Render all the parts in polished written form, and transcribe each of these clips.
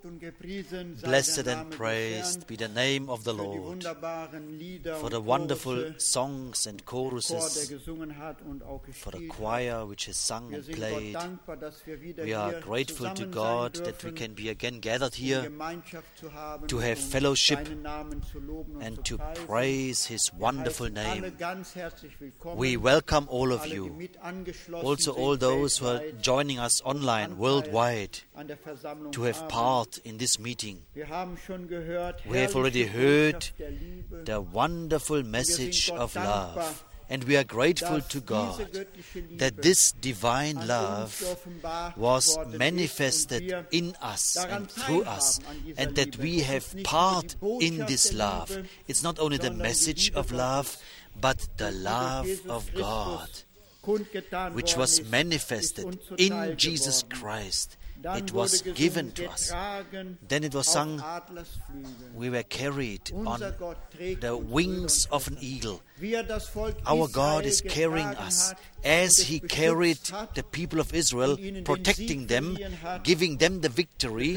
Blessed and praised be the name of the Lord for the wonderful songs and choruses, for the choir which has sung and played. We are grateful to God that we can be again gathered here to have fellowship and to praise His wonderful name. We welcome all of you, also all those who are joining us online worldwide, to have part in this meeting. We have already heard the wonderful message of love, and we are grateful to God that this divine love was manifested in us and through us, and that we have part in this love. It's not only the message of love, but the love of God, which was manifested in Jesus Christ. It was given to us. Then it was sung, we were carried on the wings of an eagle. Our God is carrying us as He carried the people of Israel, protecting them, giving them the victory.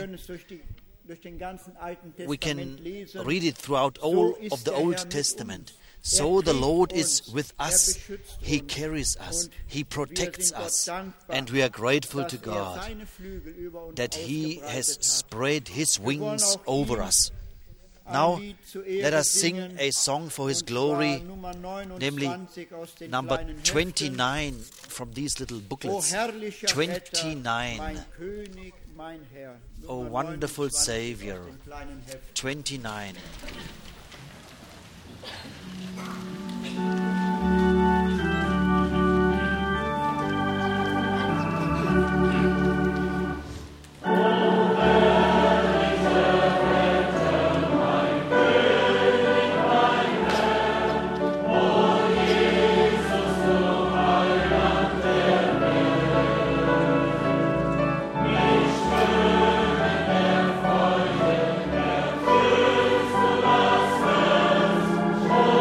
We can read it throughout all of the Old Testament. So the Lord is with us. He carries us. He protects us. And we are grateful to God that He has spread His wings over us. Now, let us sing a song for His glory, namely number 29 from these little booklets. 29. O wonderful Savior. 29. Oh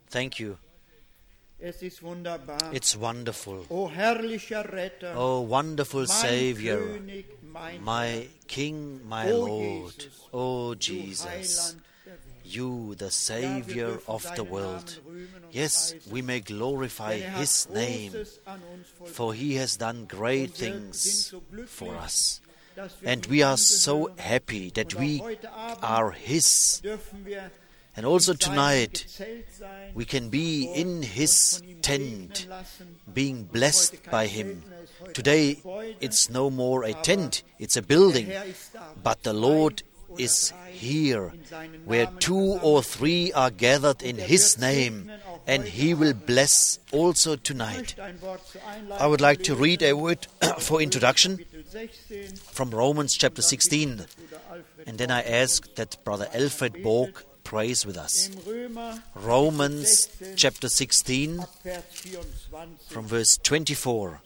Thank you. Es ist wunderbar. It's wonderful. O herrlicher Retter, Oh, wonderful mein Savior, König, mein my King, my O Lord. Jesus, Oh, du Jesus, Heiland der Welt. you, the Ja, wir Savior dürfen of the deinen world. Namen rühmen und Yes, preisen, we may glorify denn His hat name, Großes an uns vollbracht. for He has done great Und wir sind things so glücklich, for us. dass wir And ihm we are angehören. so happy that Und auch we heute Abend are His. dürfen wir And also in seinem tonight, Gezelt sein, we can be und in uns His von ihm tent, segnen lassen. being Heute blessed kein by Zelt Him. mehr, ist heute Today, ein Gebäude, it's no more a aber tent, it's a der building, Herr ist da, but the zwei Lord oder is drei here, in seinem where Namen 2 versammelt or sind. 3 are gathered in Und er His wird name, segnen auch and heute He will Abend. bless also Ich tonight. möchte ein Wort zur I Einleitung would like to lesen. read a word for introduction Kapitel 16. from Romans chapter Dann bitte ich 16, Bruder Alfred and then I ask that Brother Alfred Borg prays with us. im Römer Romans 16, chapter 16 ab Vers 24. from verse 24.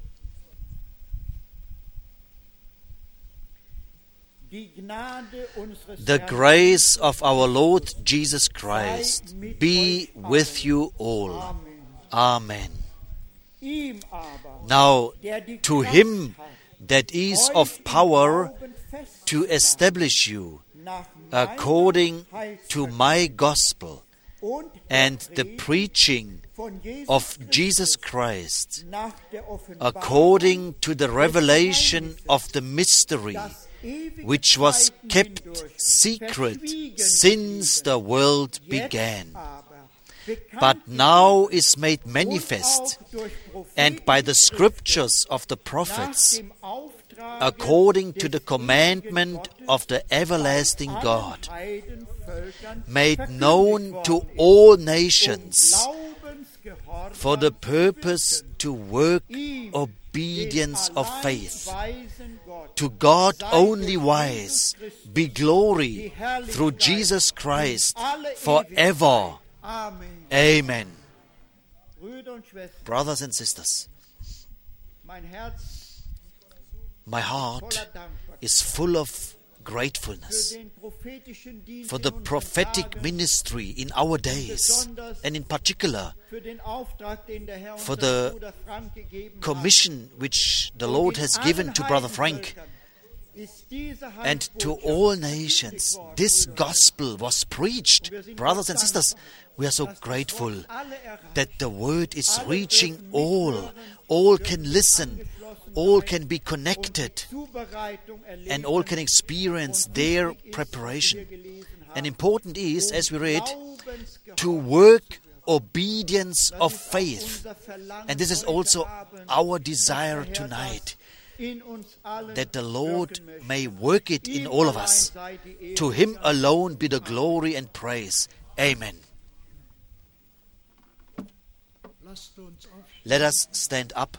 Die Gnade unseres The Herrn grace of our Lord Jesus Christ be with you all. Amen. Amen. Ihm aber, Now, der die to Kraft Him hat, that is euch of im power Glauben festzumachen, to establish you nach according meiner to my gospel und and der the Predigt preaching von Jesus of Christus Jesus Christ, nach der Offenbarung according to the revelation of the mystery das ewige which was Zeiten kept hindurch secret verschwiegen since the world jetzt began, aber bekannt but now is made und manifest, auch durch and by the prophetische scriptures of the nach prophets, dem Auftrag according to des the commandment ewigen of the Gottes everlasting allen God, Heidenvölkern made verkündigt known worden to ist, all um nations, Glaubensgehorsam for the zu purpose bewirken. to work Ihm, obedience dem of allein faith. weisen Gott, To God sei only durch wise Jesus Christus be glory die Herrlichkeit through Jesus Christ in alle forever. Ewigkeit. Amen. Amen. Brüder und Schwestern, Brothers and sisters, mein Herz my heart voller Dankbarkeit is full of für gratefulness den prophetischen Dienst for in the unseren prophetic Tagen, ministry in our days, and in particular für den Auftrag, den der Herr for unserem the Bruder Frank gegeben hat. commission which the Und Lord in has allen given to Brother Frank, Heidenvölkern ist diese and to Heilsbotschaft all verkündigt nations. worden. This Brüder und gospel was preached. Brothers and sisters, we are so dass das grateful Wort alle erreicht. that the word is Alle reaching dürfen all. mithören, All dürfen can listen, angeschlossen all sein can be und connected, die Zubereitung erleben. and all can experience Und their wichtig ist, was preparation. wir gelesen haben, And important is, as we read, Glaubensgehorsam. to work obedience Das of ist auch faith. unser Verlangen And this is heute also Abend, our dass desire der Herr tonight, das in uns allen that the Lord wirken möchte. may work it in Ihm all of allein us. sei die Ehre To Him und alone be the glory and praise. Amen. Lasst uns aufstehen. Let us stand up.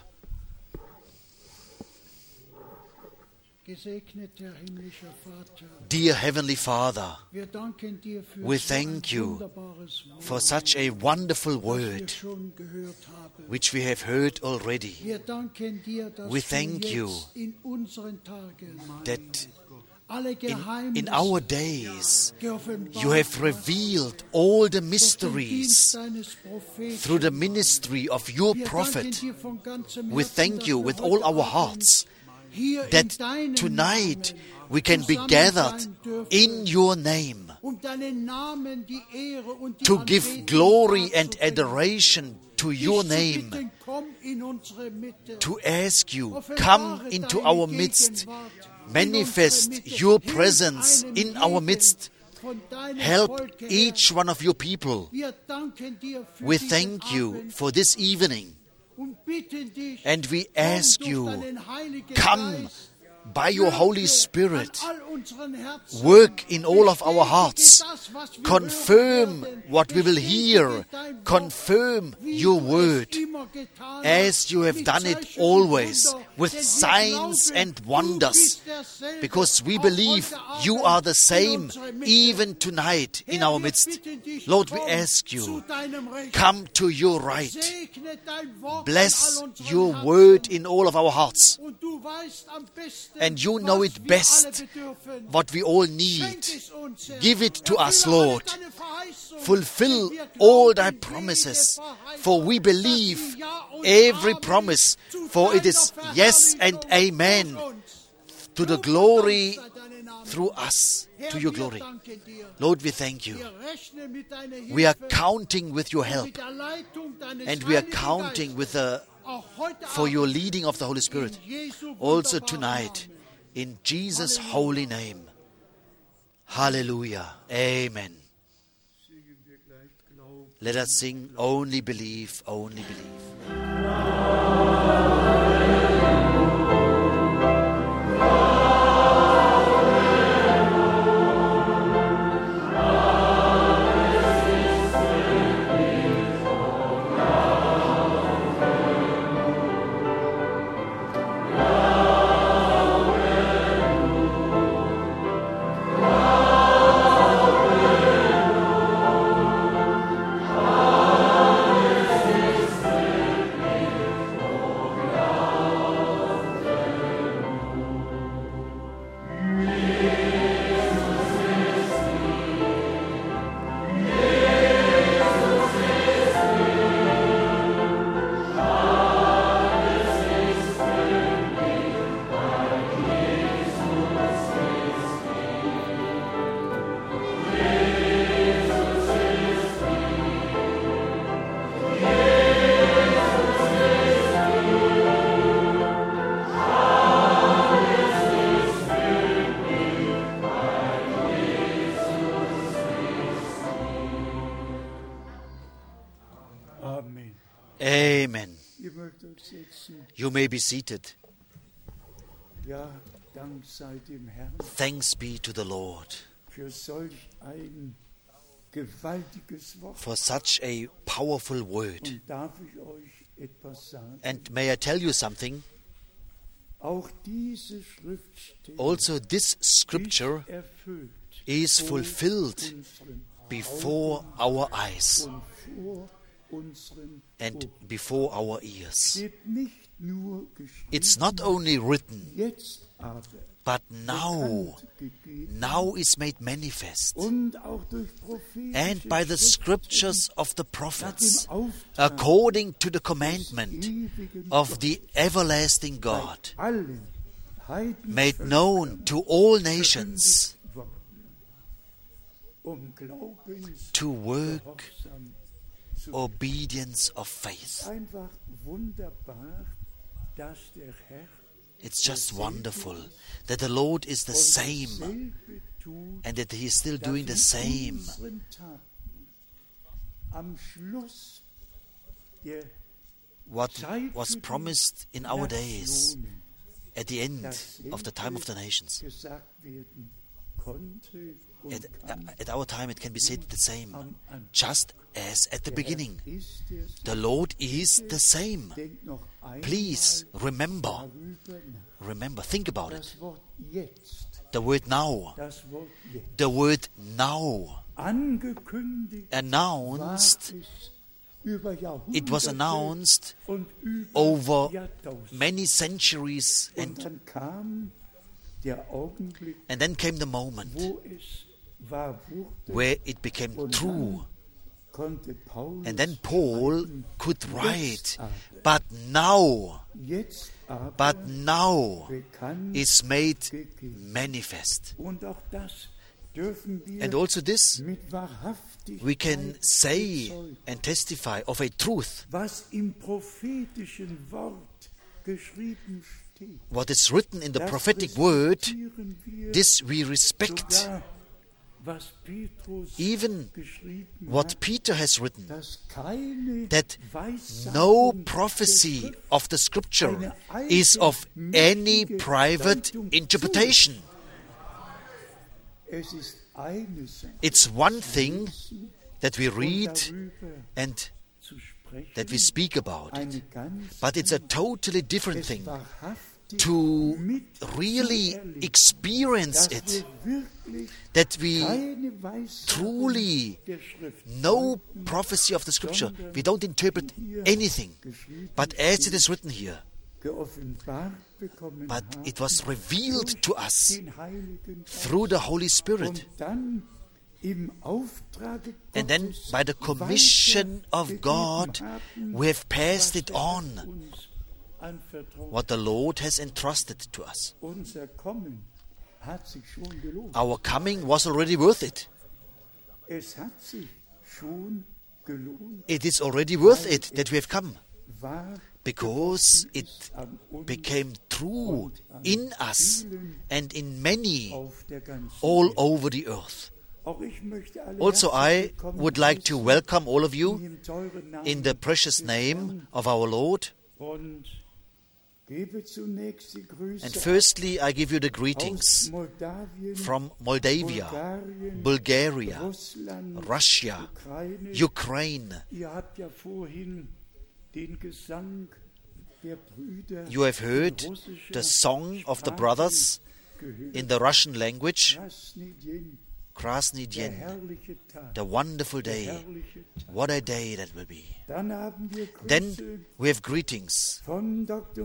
Gesegneter himmlischer Vater, Dear Heavenly Father, wir danken dir für we so ein thank you wunderbares Wort, for such a wonderful das wir word schon gehört haben. which we have heard already, Wir danken dir, dass We du thank jetzt you in unseren Tagen that alle Geheimnisse in our days geoffenbart you have hast, revealed all the durch den Dienst mysteries deines Propheten. through the ministry of your Wir danken prophet. dir von ganzem We Herzen, thank you dass with wir all heute our Abend hearts hier in that deinem tonight Namen we can be zusammen gathered sein dürfen, in your name um deinen Namen die Ehre und die to give Anbetung glory and darzubringen. adoration to your Dich zu name, bitten, komm in unsere Mitte. to ask you, Offenbare come into deine our midst, Gegenwart in manifest unsere Mitte. your Hilf presence einem in our jeden midst, von deinem help Volke, Herr. each one of your people. Wir danken dir für We diesen thank you Abend for this evening, und bitten dich, and we komm ask durch you, deinen Heiligen come Geist, by your Holy wirke Spirit, an all unseren Herzen, work in all of our bestätige hearts, das, was wir confirm hören werden, what we will hear, bestätige dein Wort, confirm wie your du word, es immer getan as you have mit done it Zeichen und always, Wunder, with denn wir signs glauben, and du wonders, bist derselbe, because we auch believe heute you Abend are the in same unserer Mitte. even tonight in Herr, our wir midst. bitten dich, Lord, we komm ask zu you, deinem Recht. come to your right, Segne dein Wort bless an all unseren your Herzen. word in all of our hearts, Und du And you know it best, what we all need. Give it to us, Lord. Fulfill all thy promises, for we believe every promise, for it is yes and amen, to the glory through us, to your glory. Lord, we thank you. We are counting with your help, and we are counting with for your leading of the Holy Spirit. Also tonight, in Jesus' holy name. Hallelujah. Amen. Let us sing, Only Believe, Only Believe. Amen. You may be seated. Thanks be to the Lord for such a powerful word. And may I tell you something? Also, this scripture is fulfilled before our eyes and before our ears. It's not only written, but now is made manifest. And by the scriptures of the prophets, according to the commandment of the everlasting God, made known to all nations, to work obedience of faith. It's just wonderful that the Lord is the same and that He is still doing the same. What was promised in our days at the end of the time of the nations. At our time it can be said the same, just as at the beginning. The Lord is the same. Please remember, think about it. The word now, announced, it was announced over many centuries, and then came the moment where it became true. And then Paul could write, but now is made manifest. And also this we can say and testify of a truth. What is written in the prophetic word, this we respect. Even what Peter has written, that no prophecy of the Scripture is of any private interpretation. It's one thing that we read and that we speak about it, but it's a totally different thing to really experience it, that we truly know prophecy of the Scripture. We don't interpret anything, but as it is written here, but it was revealed to us through the Holy Spirit. And then by the commission of God, we have passed it on, what the Lord has entrusted to us. Our coming was already worth it. It is already worth it that we have come, because it became true in us and in many all over the earth. Also, I would like to welcome all of you in the precious name of our Lord. And firstly, I give you the greetings from Moldavia, Bulgaria, Russia, Ukraine. You have heard the song of the brothers in the Russian language, Krasny Dien, the wonderful day. What a day that will be. Then we have greetings from Dr.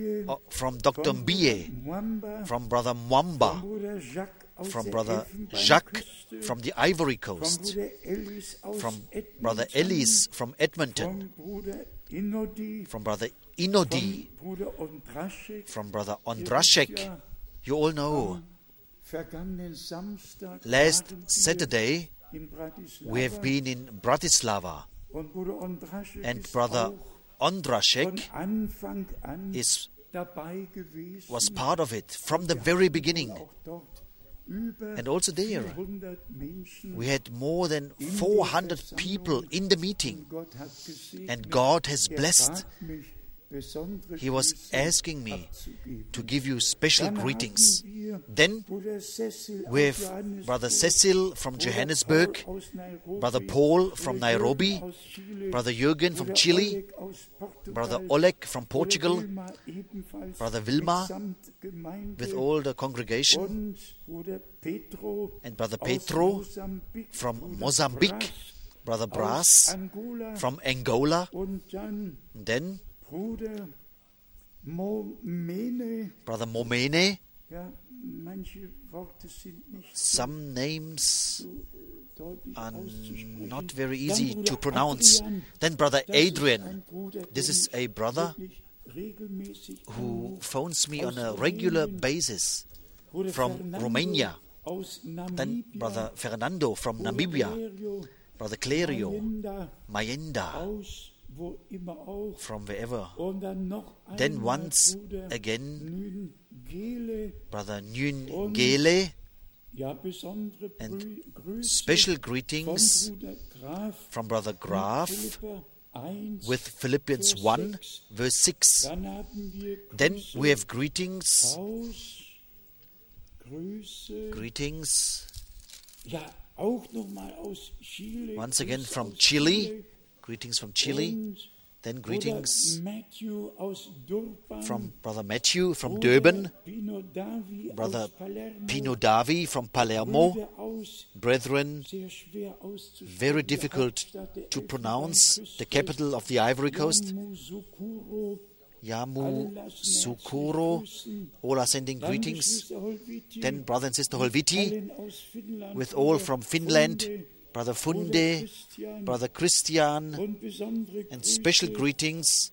Mbie, from Brother Mwamba, from Brother Jacques from the Ivory Coast, from Brother Ellis from Edmonton, from Brother Inodi, from Brother Ondrashek. You all know, last Saturday we have been in Bratislava, and Brother Ondrashek was part of it from the very beginning. And also there, we had more than 400 people in the meeting, and God has blessed. He was asking me to give you special greetings. Then we have Brother Cecil from Johannesburg, Brother Paul from Nairobi, Brother Jürgen from Chile, Brother Oleg from Portugal, Brother Wilma with all the congregation, and Brother Petro from Mozambique, Brother Brass from Angola, and then Brother Momene. Some names are not very easy to pronounce. Then Brother Adrian. This is a brother who phones me on a regular basis from Romania. Then Brother Fernando from Namibia. Brother Clerio, Mayenda, from wherever. Then once again, Brother Nguyen Gele, and special greetings from Brother Graf with Philippians 1 verse 6. Then we have greetings once again from Chile. Greetings from Chile. Then greetings from Brother Matthew from Durban, Brother Pino Davi from Palermo. Brethren, very difficult to pronounce, the capital of the Ivory Coast, Yamoussoukro. All are sending greetings. Then Brother and Sister Holviti, with all from Finland, Brother Funde, Brother Christian, and special greetings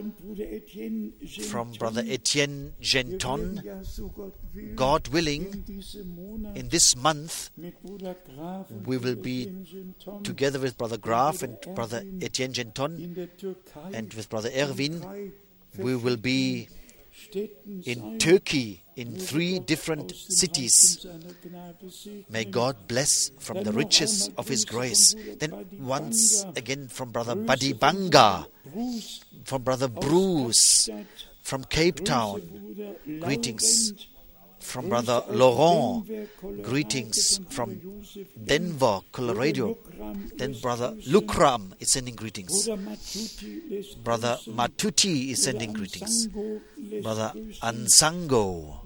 from Brother Etienne Genton. God willing, in this month, we will be together with Brother Graf and Brother Etienne Genton, and with Brother Erwin. We will be in Turkey, in 3 different cities. May God bless from the riches of His grace. Then once again from Brother Buddy Banga, from Brother Bruce, from Cape Town, greetings. From Brother Laurent, greetings from Denver, Colorado. Then Brother Lukram is sending greetings. Brother Matuti is sending greetings. Brother Ansango.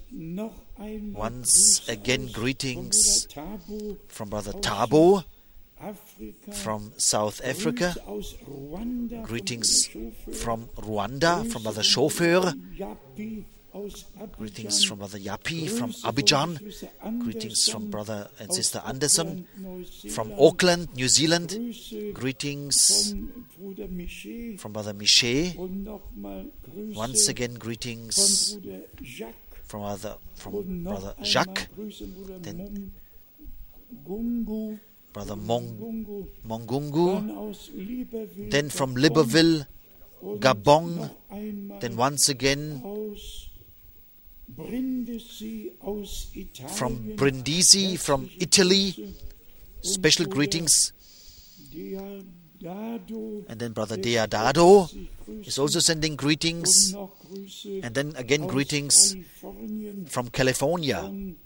Once again greetings from Brother Tabo from South Africa. Greetings from Rwanda, from Brother Chauffeur. Greetings from Brother Yapi from Abidjan. Greetings from Brother and Sister Anderson from Auckland, New Zealand. Greetings from Brother Miché. Once again, greetings from Brother Jacques. Then Brother Mongungu. Then from Libreville, Gabon. Then once again from Brindisi, from Italy, special greetings. And then Brother Deodado is also sending greetings. And then again greetings from California,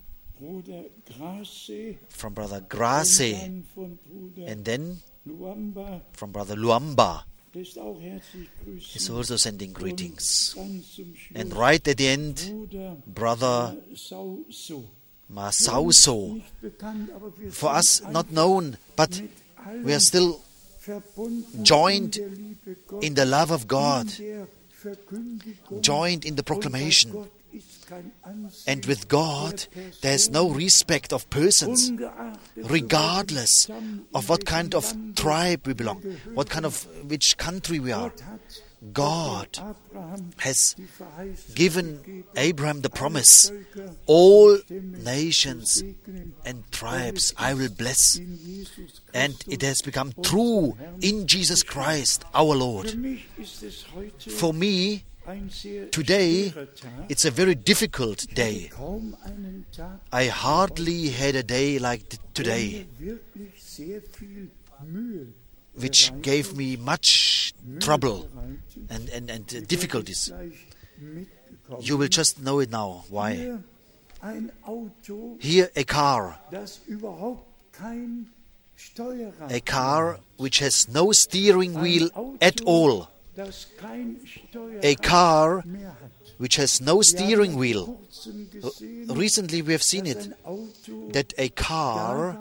from Brother Grace. And then from Brother Luamba is also sending greetings. And right at the end, Brother Masauso, for us not known, but we are still joined in the love of God, joined in the proclamation. And with God, there is no respect of persons, regardless of what kind of tribe we belong, which country we are. God has given Abraham the promise, all nations and tribes I will bless. And it has become true in Jesus Christ, our Lord. For me, today, it's a very difficult day. I hardly had a day like today, which gave me much trouble and difficulties. You will just know it now. Why? Here a car which has no steering wheel at all. A car which has no steering wheel. Recently we have seen it, that a car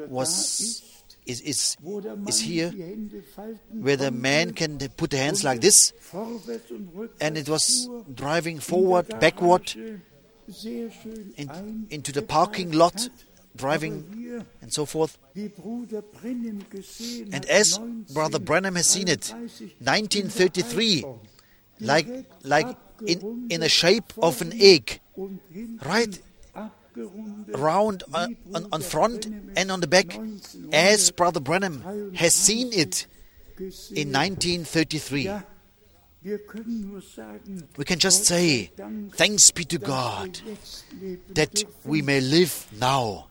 is here, where the man can put the hands like this, and it was driving forward, backward, into the parking lot, driving and so forth. And as Brother Branham has seen it, 1933, like in a shape of an egg, right round on front and on the back, as Brother Branham has seen it in 1933. We can just say, thanks be to God that we may live now,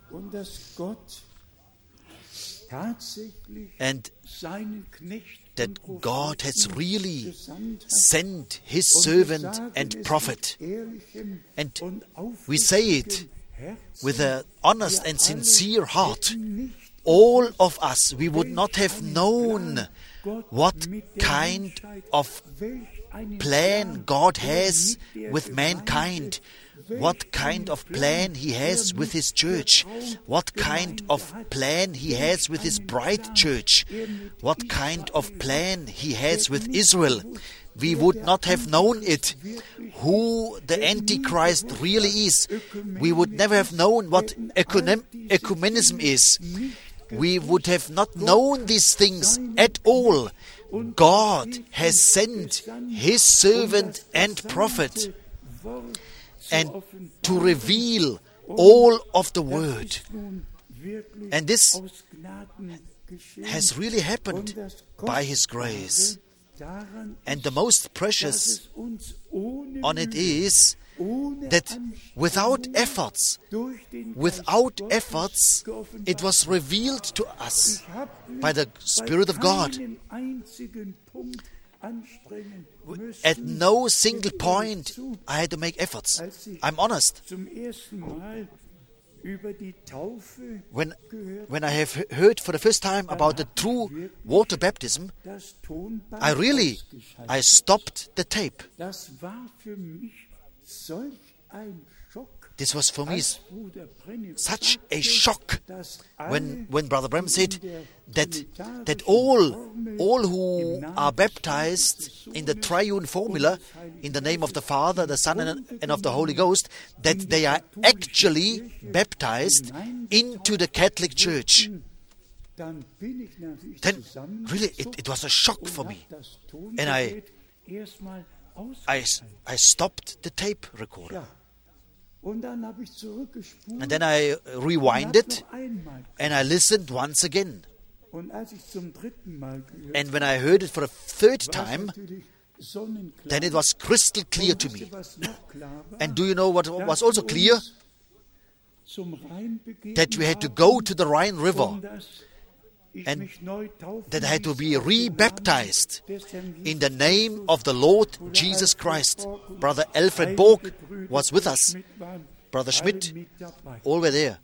and that God has really sent His servant and prophet. And we say it with an honest and sincere heart. All of us, we would not have known what kind of plan God has with mankind, what kind of plan He has with His church, what kind of plan He has with His bride church, what kind of plan He has with Israel. We would not have known it, who the Antichrist really is. We would never have known what ecumenism is. We would have not known these things at all. God has sent His servant and prophet, and to reveal all of the Word. And this has really happened by His grace. And the most precious on it is that without efforts, it was revealed to us by the Spirit of God. At no single point I had to make efforts. I'm honest. When I have heard for the first time about the true water baptism, I stopped the tape. this was for me such a shock when Brother Branham said that all who are baptized in the triune formula, in the name of the Father, the Son, and of the Holy Ghost, that they are actually baptized into the Catholic Church. Then really it was a shock for me, and I stopped the tape recorder, and then I rewinded and I listened once again, and when I heard it for a third time, then it was crystal clear to me. And do you know what was also clear? That we had to go to the Rhine River, and that I had to be re-baptized in the name of the Lord Jesus Christ. Brother Alfred Borg was with us. Brother Schmidt, all were there.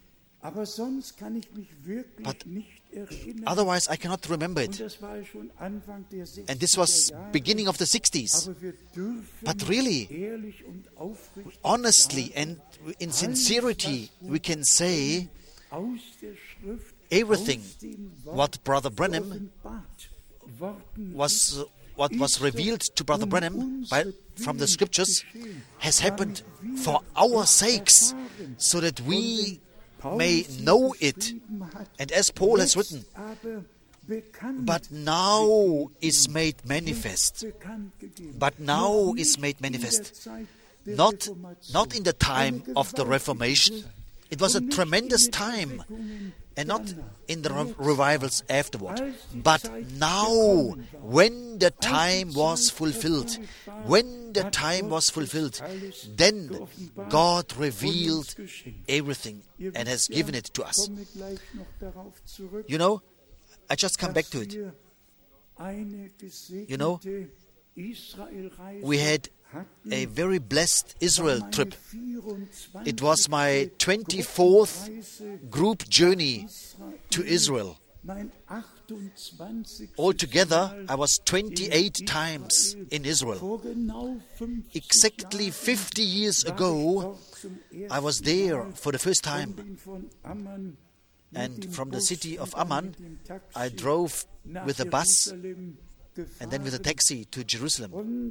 But otherwise I cannot remember it. And this was beginning of the 60s. But really, honestly and in sincerity, we can say everything what Brother Branham what was revealed to Brother Branham from the Scriptures has happened for our sakes, so that we may know it. And as Paul has written, but now is made manifest. But now is made manifest. Not in the time of the Reformation. It was a tremendous time, and not in the revivals afterward. But now, when the time was fulfilled, then God revealed everything and has given it to us. You know, I just come back to it. You know, we had a very blessed Israel trip. It was my 24th group journey to Israel. Altogether, I was 28 times in Israel. Exactly 50 years ago, I was there for the first time. And from the city of Amman, I drove with a bus and then with a taxi to Jerusalem.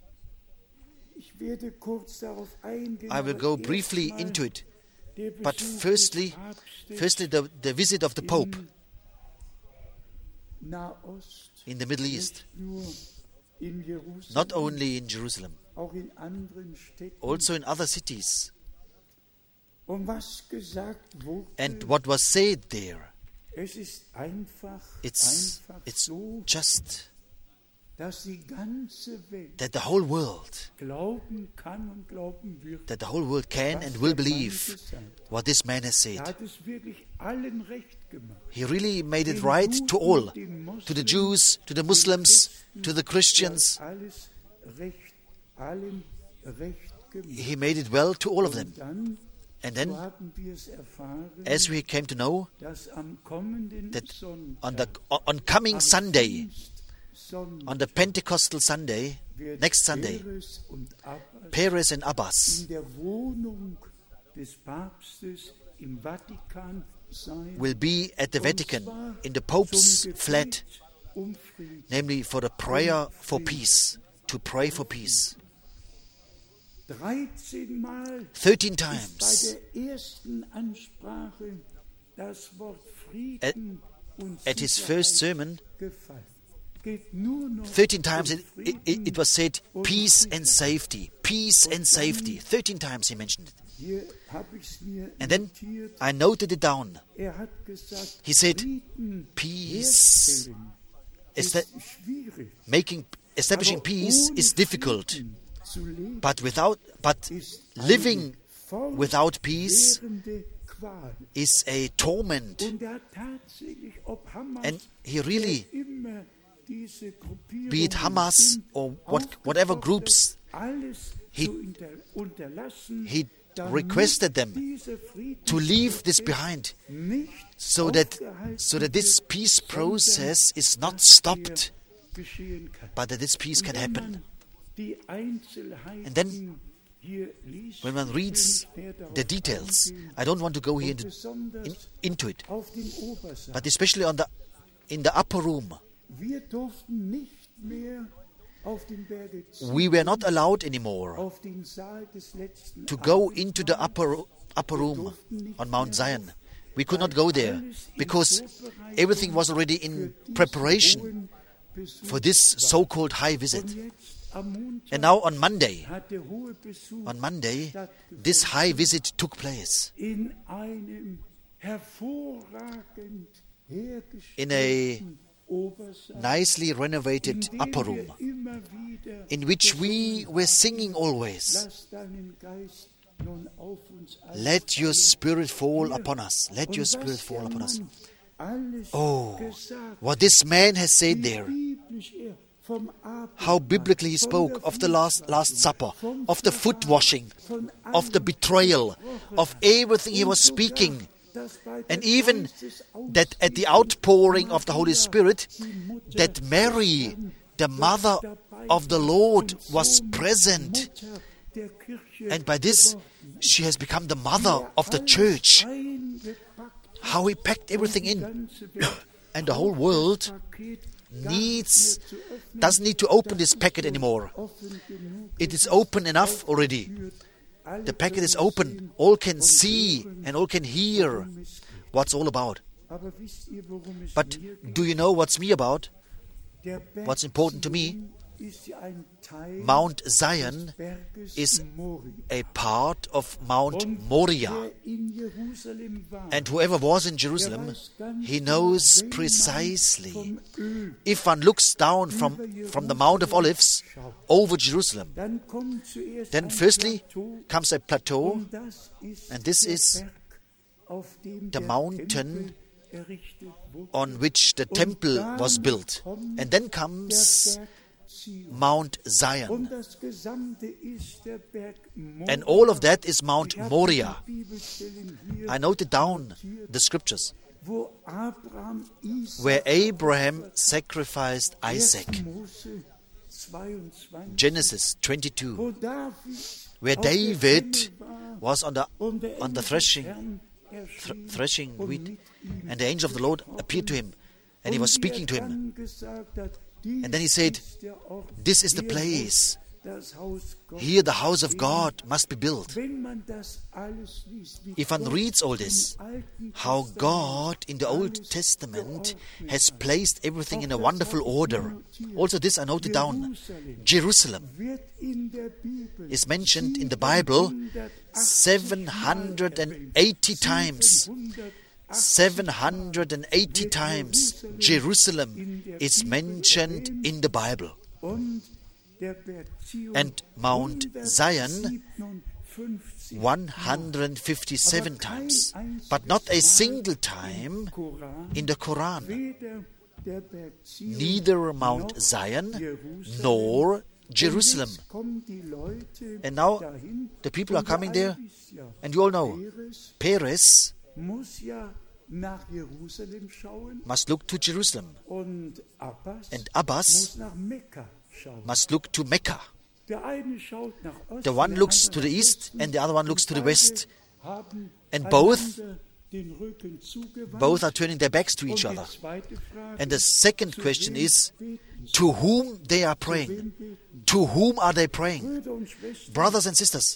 I will go briefly into it. But firstly the visit of the Pope in the Middle East. Not only in Jerusalem, also in other cities. And what was said there, it's just that the whole world can and will believe what this man has said. He really made it right to all, to the Jews, to the Muslims, to the Christians. He made it well to all of them. And then, as we came to know, that on coming Sunday, on the Pentecostal Sunday, next Sunday, Peres and Abbas will be at the Vatican in the Pope's flat, namely for the prayer for peace, to pray for peace. 13 times at his first sermon, 13 times it was said, peace and safety, peace and safety. 13 times he mentioned it. And then I noted it down. He said, peace, establishing peace is difficult, but living without peace is a torment. And he really, be it Hamas or whatever groups, he requested them to leave this behind, so that this peace process is not stopped, but that this peace can happen. And then when one reads the details, I don't want to go here into it, but especially in the upper room, we were not allowed anymore to go into the upper room on Mount Zion. We could not go there because everything was already in preparation for this so-called high visit. And now on Monday, this high visit took place in a nicely renovated upper room, in which we were singing always, "Let your Spirit fall upon us. Let your Spirit fall upon us." Oh, what this man has said there. How biblically he spoke of the Last Supper, of the foot washing, of the betrayal, of everything he was speaking. And even that at the outpouring of the Holy Spirit, that Mary, the mother of the Lord, was present. And by this, she has become the mother of the church. How he packed everything in. And the whole world doesn't need to open this packet anymore. It is open enough already. The packet is open. All can see and all can hear what's all about. But do you know what's me about? What's important to me? Mount Zion is a part of Mount Moriah. And whoever was in Jerusalem, he knows precisely. If one looks down from the Mount of Olives over Jerusalem, then firstly comes a plateau, and this is the mountain on which the temple was built. And then comes Mount Zion. And all of that is Mount Moriah. I noted down the scriptures where Abraham sacrificed Isaac. Genesis 22. Where David was on the threshing wheat, and the angel of the Lord appeared to him, and he was speaking to him. And then he said, "This is the place. Here the house of God must be built." If one reads all this, how God in the Old Testament has placed everything in a wonderful order. Also this I noted down. Jerusalem is mentioned in the Bible 780 times. 780 times Jerusalem is mentioned in the Bible. And Mount Zion 157 times. But not a single time in the Quran. Neither Mount Zion nor Jerusalem. And now the people are coming there, and you all know, Peres must look to Jerusalem, and Abbas must look to Mecca. The one looks to the east and the other one looks to the west, and both are turning their backs to each other. And the second question is, to whom they are praying. To whom are they praying? Brothers and sisters,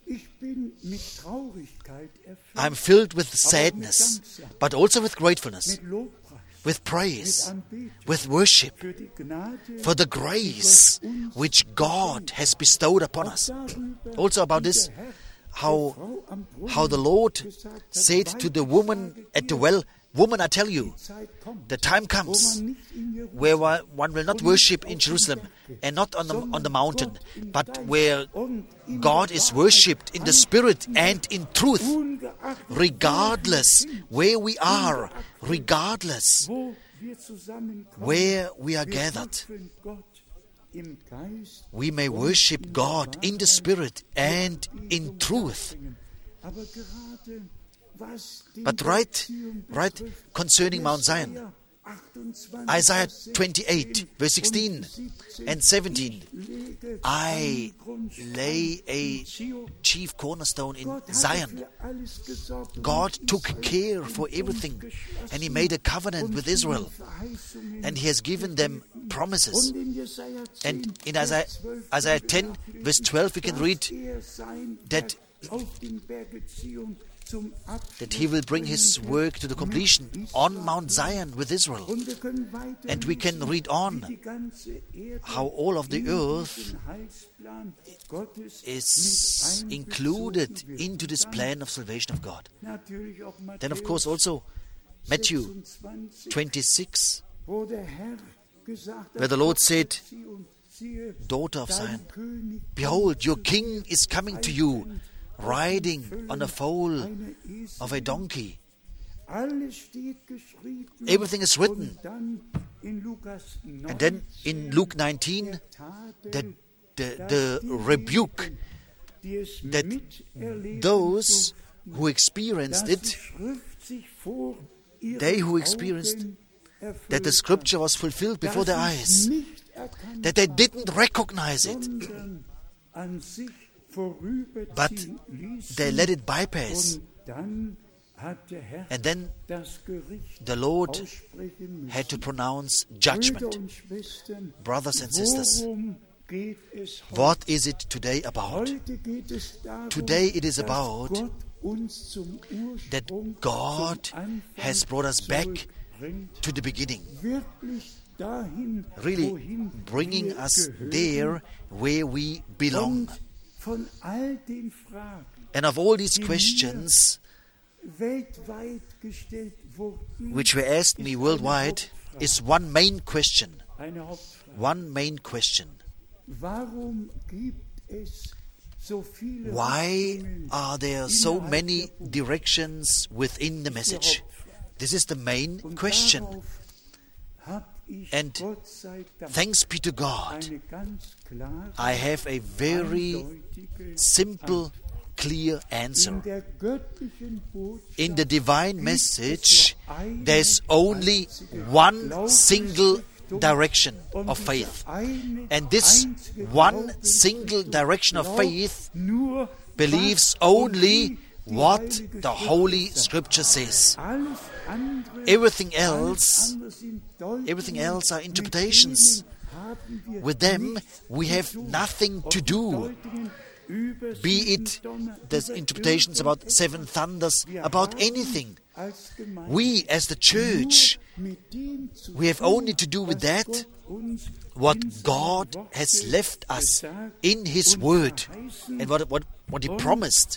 I'm filled with sadness, but also with gratefulness, with praise, with worship, for the grace which God has bestowed upon us. Also about this, how the Lord said to the woman at the well, "Woman, I tell you, the time comes where one will not worship in Jerusalem and not on the mountain, but where God is worshipped in the Spirit and in truth, regardless where we are, regardless where we are gathered. We may worship God in the Spirit and in truth." But right concerning Mount Zion, Isaiah 28, verse 16 and 17. I lay a chief cornerstone in Zion. God took care for everything, and He made a covenant with Israel, and He has given them promises. And in Isaiah 10, verse 12, we can read that He will bring His work to the completion on Mount Zion with Israel. And we can read on how all of the earth is included into this plan of salvation of God. Then, of course, also Matthew 26, where the Lord said, "Daughter of Zion, behold, your king is coming to you, riding on a foal of a donkey." Everything is written. And then in Luke 19, the rebuke that those who experienced it, they who experienced that the scripture was fulfilled before their eyes, that they didn't recognize it, but they let it bypass. And then the Lord had to pronounce judgment. Brothers and sisters, what is it today about? Today it is about that God has brought us back to the beginning, really bringing us there where we belong. And of all these questions which were asked me worldwide, is one main question. One main question. Why are there so many directions within the message? This is the main question. And thanks be to God, I have a very simple, clear answer. In the divine message, there's only one single direction of faith. And this one single direction of faith believes only what the Holy Scripture says. Everything else are interpretations. With them, we have nothing to do. Be it the interpretations about seven thunders, about anything. We, as the church, we have only to do with that what God has left us in His Word and what He promised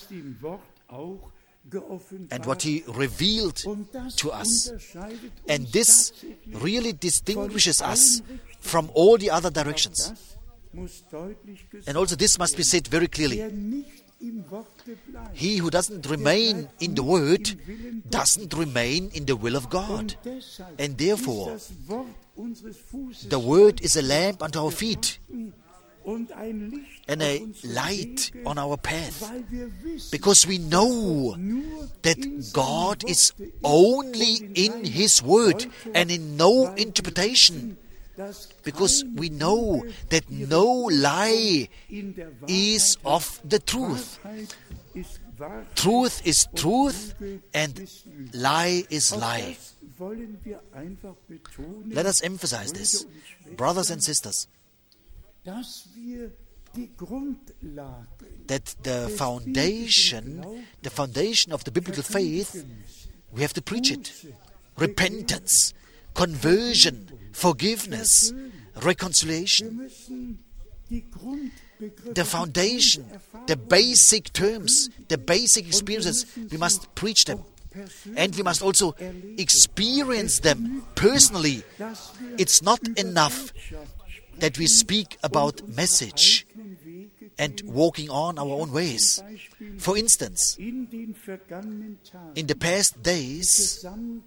and what He revealed to us. And this really distinguishes us from all the other directions. And also this must be said very clearly. He who doesn't remain in the Word doesn't remain in the will of God. And therefore, the Word is a lamp unto our feet and a light on our path, because we know that God is only in His Word and in no interpretation, because we know that no lie is of the truth. Truth is truth and lie is lie. Let us emphasize this, brothers and sisters, that the foundation of the biblical faith, we have to preach it. Repentance, conversion, forgiveness, reconciliation. The foundation, the basic terms, the basic experiences, we must preach them. And we must also experience them personally. It's not enough that we speak about message and walking on our own ways. For instance, in the past days,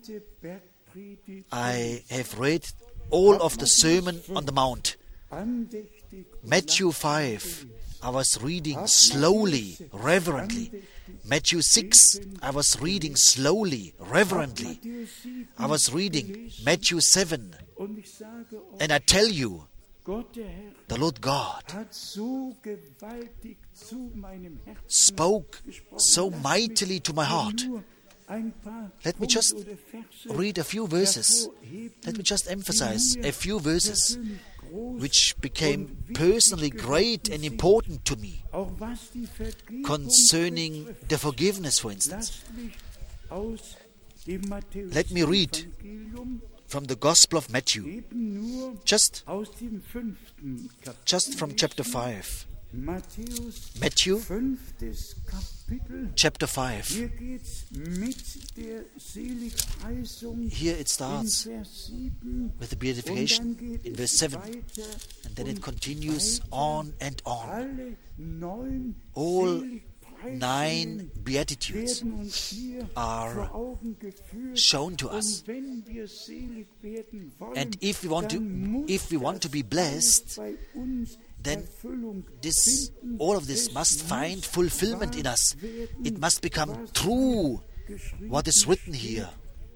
I have read all of the Sermon on the Mount. Matthew 5, I was reading slowly, reverently. Matthew 6, I was reading slowly, reverently. I was reading Matthew 7, and I tell you, the Lord God spoke so mightily to my heart. Let me just read a few verses. Let me just emphasize a few verses which became personally great and important to me concerning the forgiveness, for instance. Let me read from the Gospel of Matthew, just from chapter 5. Matthew, chapter 5. Here it starts with the beatification in verse 7, and then it continues on and on. All 9 beatitudes are shown to us, and if we want to be blessed, then all of this must find fulfillment in us. It must become true what is written here.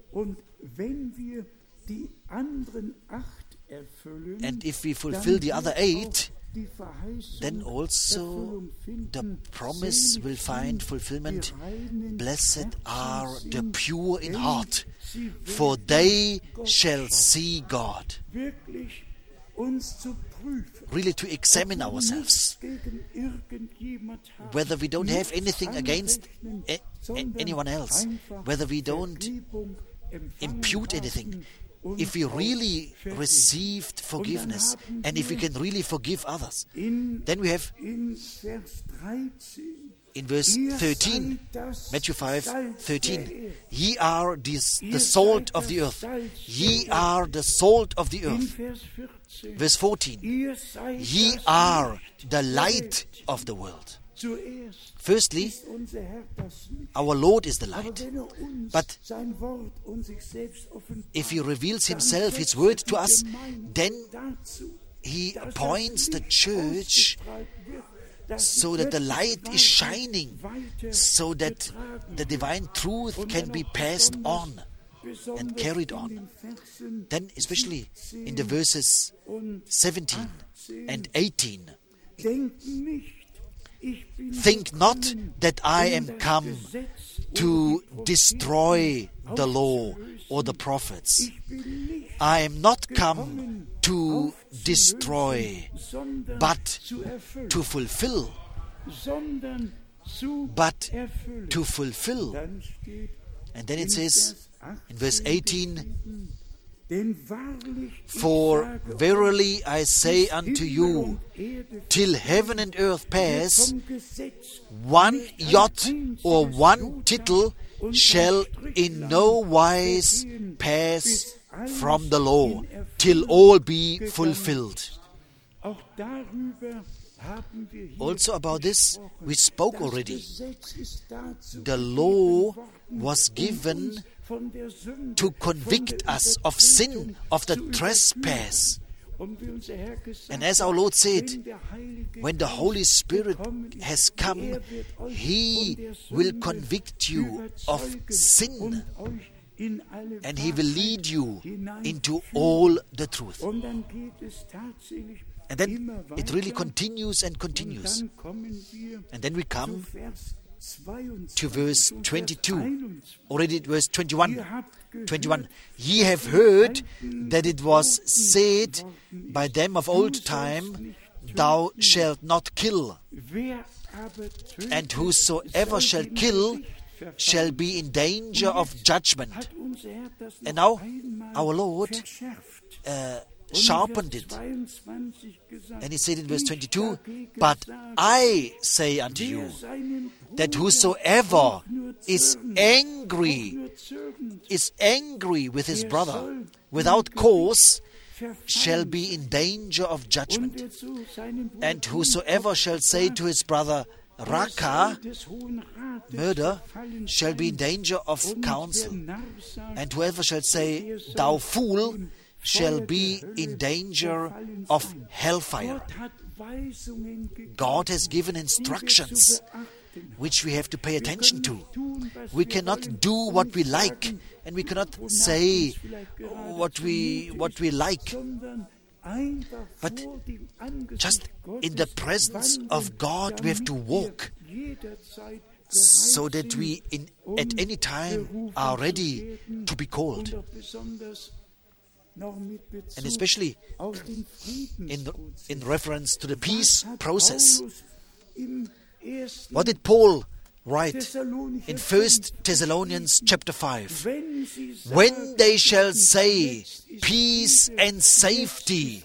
And if we fulfill the other 8, then also the promise will find fulfillment. Blessed are the pure in heart, for they shall see God. Really to examine ourselves, whether we don't have anything against anyone else, whether we don't impute anything, if we really received forgiveness, and if we can really forgive others. Then we have in verse 13, Matthew 5:13, ye are the salt of the earth. Ye are the salt of the earth. Verse 14, ye are the light of the world. Firstly, our Lord is the light. But if He reveals Himself, His word to us, then He appoints the church so that the light is shining, so that the divine truth can be passed on and carried on. Then, especially in the verses 17 and 18, think not that I am come to destroy the law or the prophets. I am not come to destroy, but to fulfill. But to fulfill. And then it says in verse 18, for verily I say unto you, till heaven and earth pass, one jot or one tittle shall in no wise pass from the law, till all be fulfilled. Also about this we spoke already. The law was given to convict us of sin, of the trespass. And as our Lord said, when the Holy Spirit has come, He will convict you of sin, and He will lead you into all the truth. And then it really continues and continues. And then we come to verse 22, already verse 21. 21. Ye have heard that it was said by them of old time, thou shalt not kill. And whosoever shall kill shall be in danger of judgment. And now our Lord sharpened it. And He said in verse 22, but I say unto you, that whosoever is angry with his brother without cause shall be in danger of judgment. And whosoever shall say to his brother, Raka, murder, shall be in danger of counsel. And whoever shall say, thou fool, shall be in danger of hellfire. God has given instructions which we have to pay attention to. We cannot do what we like and we cannot say what we like. But just in the presence of God, we have to walk so that we at any time are ready to be called. And especially in reference to the peace process. What did Paul write in 1 Thessalonians chapter 5? When they shall say peace and safety,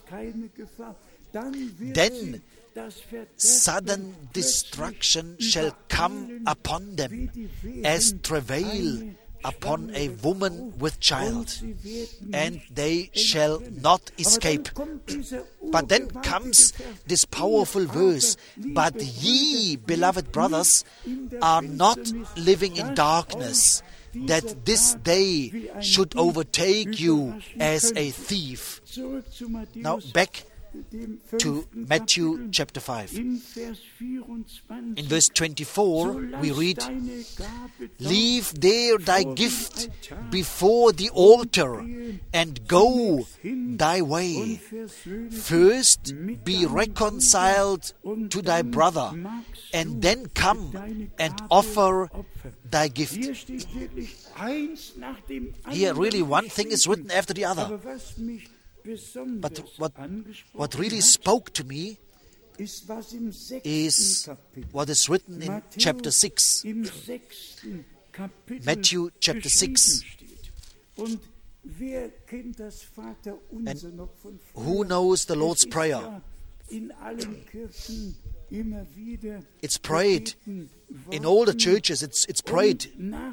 then sudden destruction shall come upon them, as travail upon a woman with child, and they shall not escape. But then comes this powerful verse, but ye, beloved brothers, are not living in darkness, that this day should overtake you as a thief. Now back to Matthew chapter 5. In verse 24 we read, leave there thy gift before the altar and go thy way. First be reconciled to thy brother, and then come and offer thy gift. Here really one thing is written after the other. But what really spoke to me is what is written in chapter 6. Matthew chapter 6. And who knows the Lord's Prayer? It's prayed in all the churches. It's prayed.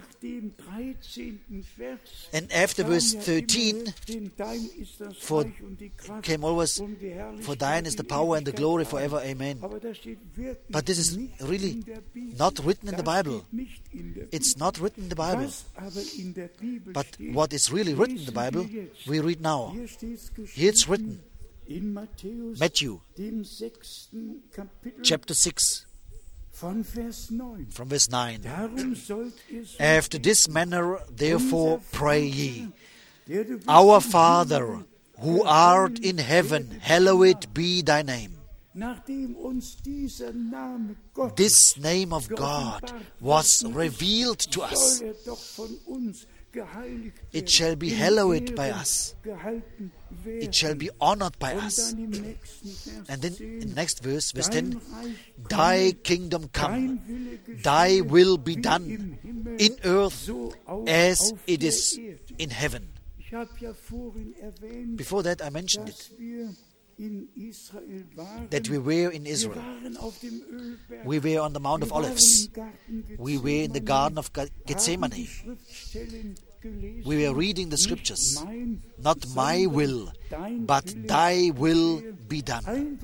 And after verse 13, for came always, for thine is the power and the glory forever. Amen. But this is really not written in the Bible. It's not written in the Bible. But what is really written in the Bible, we read now. Here it's written. Matthew chapter 6 from verse 9. After this manner therefore pray ye, Our Father who art in heaven, hallowed be thy name. This name of God was revealed to us. It shall be hallowed by us. It shall be honored by us. And then in the next verse, verse 10, Thy kingdom come, Thy will be done in earth as it is in heaven. Before that I mentioned it, that we were in Israel. We were on the Mount of Olives. We were in the Garden of Gethsemane. We were reading the scriptures. Not my will, but thy will be done.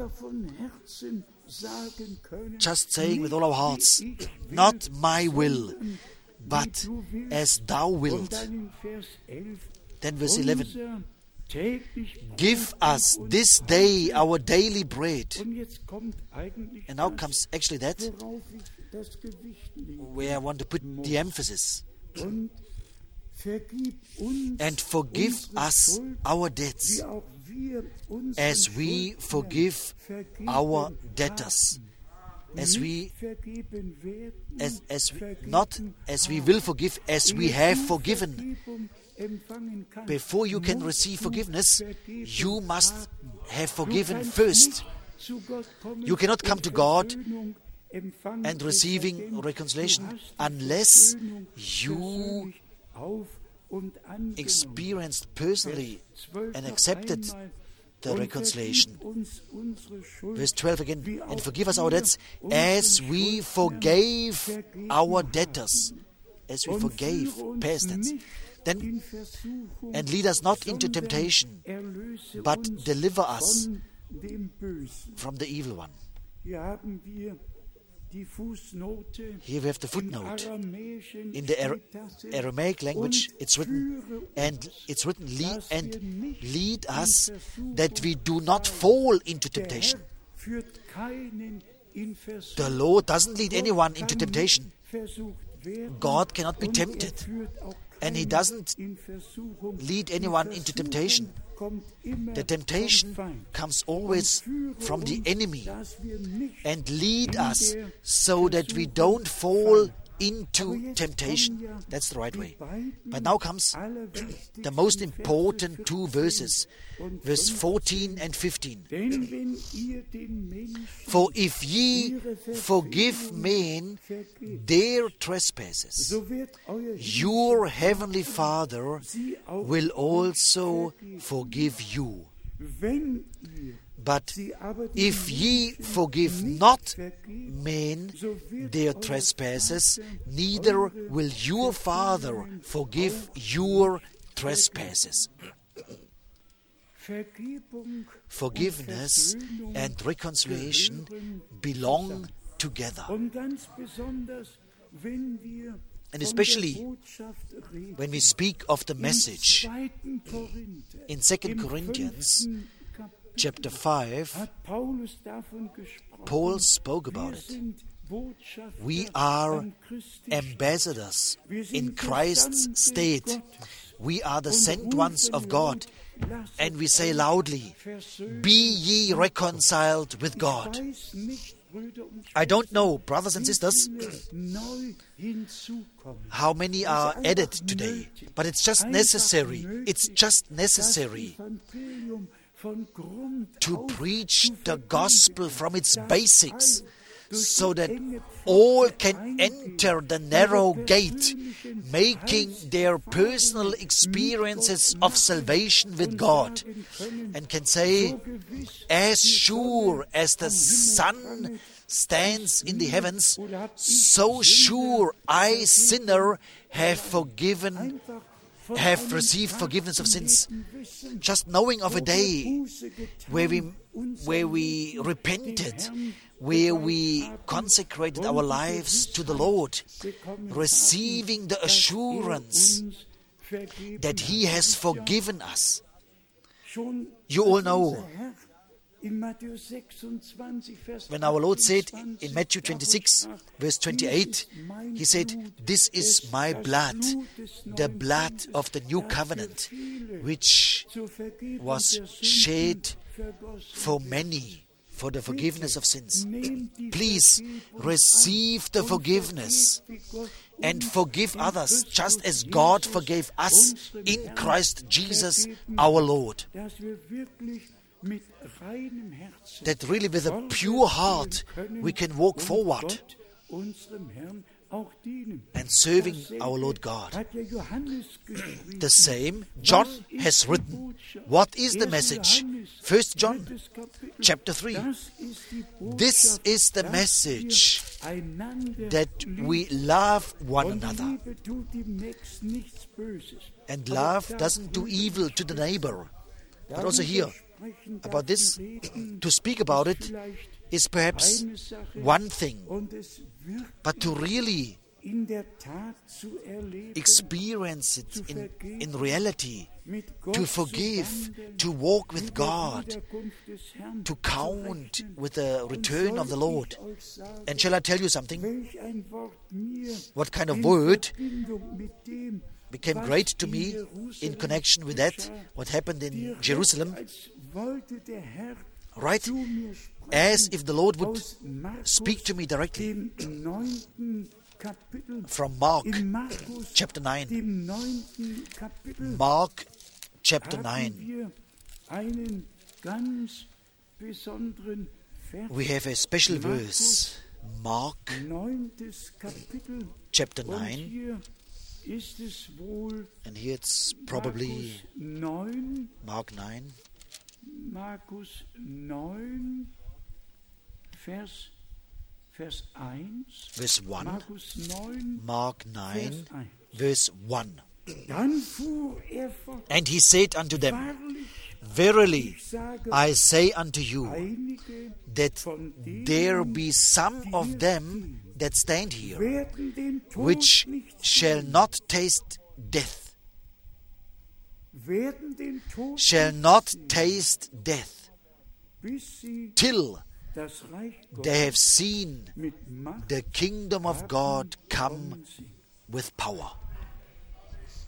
Just saying with all our hearts, not my will, but as thou wilt. Then verse 11, give us this day our daily bread. And now comes actually that where I want to put the emphasis. And forgive us our debts as we forgive our debtors. As we not as we will forgive, as we have forgiven. Before you can receive forgiveness, you must have forgiven first. You cannot come to God and receiving reconciliation unless you experienced personally and accepted the reconciliation. Verse 12 again, and forgive us our debts as we forgave our debtors. As we forgave, past tense. Then, and lead us not into temptation, but deliver us from the evil one. Here we have the footnote. In the Aramaic language, it's written, lead us that we do not fall into temptation. The Lord doesn't lead anyone into temptation. God cannot be tempted. And He doesn't lead anyone into temptation. The temptation comes always from the enemy and lead us so that we don't fall into temptation. That's the right way. But now comes the most important two verses, verse 14 and 15. For if ye forgive men their trespasses, your heavenly Father will also forgive you. But if ye forgive not men their trespasses, neither will your Father forgive your trespasses. Forgiveness and reconciliation belong together. And especially when we speak of the message in 2 Corinthians chapter 5, Paul spoke about it. We are ambassadors in Christ's state. We are the sent ones of God. And we say loudly, be ye reconciled with God. I don't know, brothers and sisters, how many are added today, but it's just necessary. It's just necessary to preach the gospel from its basics, so that all can enter the narrow gate, making their personal experiences of salvation with God, and can say, as sure as the sun stands in the heavens, so sure I, sinner, have received forgiveness of sins. Just knowing of a day where we repented, where we consecrated our lives to the Lord, receiving the assurance that He has forgiven us. You all know, when our Lord said in Matthew 26, verse 28, He said, this is my blood, the blood of the new covenant, which was shed for many, for the forgiveness of sins. Please receive the forgiveness and forgive others, just as God forgave us in Christ Jesus our Lord. That really with a pure heart we can walk forward and serving our Lord God. The same John has written. What is the message? 1 John chapter 3. This is the message, that we love one another. And love doesn't do evil to the neighbor. But also here, about this, to speak about it is perhaps one thing, but to really experience it in reality, to forgive, to walk with God, to count with the return of the Lord. And shall I tell you something? What kind of word became great to me in connection with that, what happened in Jerusalem? Right? As if the Lord would speak to me directly from Mark chapter 9. Mark chapter 9. We have a special verse. Mark chapter 9. And here it's probably Mark 9. Markus 9, Vers 1. Verse 1. Markus 9, Mark 9, verse 1. Dann fuhr fort, and he said unto them, Verily I say unto you, that there be some of them that stand here, which shall not taste death, till they have seen the kingdom of God come with power.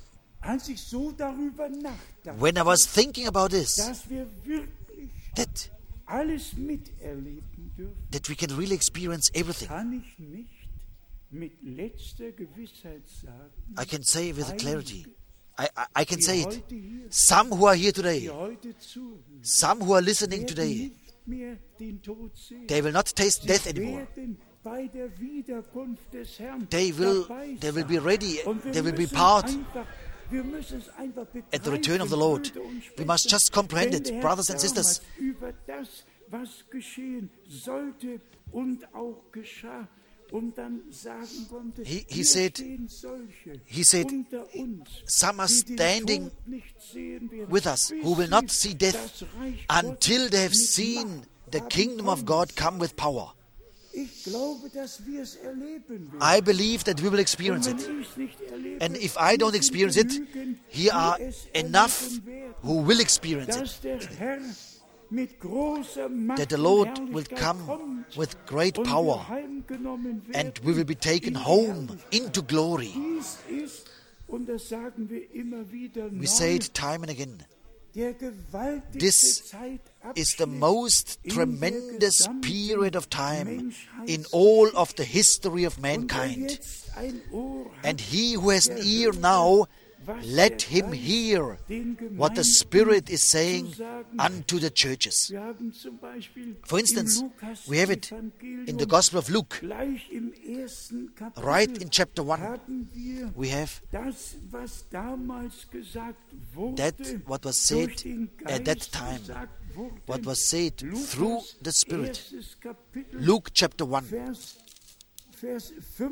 als ich so darüber nachdachte, when I was thinking about this, dass wir wirklich that alles miterleben dürfen, we can really experience everything. kann ich nicht mit letzter Gewissheit sagen, I can say with clarity. I can say it. heute hier, Some who are here die today, heute zuhören, some who are listening werden today, nicht mehr den Tod sehen. they will not taste death Sie anymore. werden bei der Wiederkunft des Herrn They dabei will be sein. ready. Und wir They will be müssen part wir müssen es einfach at the return of the begreifen, Lord. Brüder und We must Schwestern, just comprehend wenn it, der Herr brothers and sisters. damals über das, was geschehen sollte und auch geschah, und dann sagen konnte, He hier said- stehen solche he said, unter uns, some are die den standing Tod nicht sehen werden, with us, bis who will not sie see death das Reich until they have Gottes mit seen Macht the haben kingdom of kommen. God come with power. Ich glaube, dass wir es erleben werden. I believe that we will Und experience wenn it. ich's nicht erlebe, And if I don't sind experience it, genügend, here die are es enough erleben werden, who will experience it. dass der Herr mit großer Macht That the und Lord will Herrlichkeit come kommt with great und wir power, heimgenommen werden and we will be in taken die home Herrlichkeit. into glory. Dies ist, und das sagen wir immer wieder We neu, say it time and again. der gewaltigste This Zeitabschnitt is the most in der tremendous gesamten period of time in Menschheitsgeschichte. all of the history of Und wer mankind. jetzt ein Ohr hat, And he who has an ear now, let him hear what the Spirit is saying unto the churches. wir haben zum Beispiel For instance, im Lukas we have it Evangelium in the Gospel of Luke, gleich im ersten Kapitel right in chapter 1. haben wir We have das, was damals gesagt wurde, that what was durch said den at Geist that time, gesagt wurde. what was said Lukas through the Spirit. erstes Kapitel, Luke chapter 1, Vers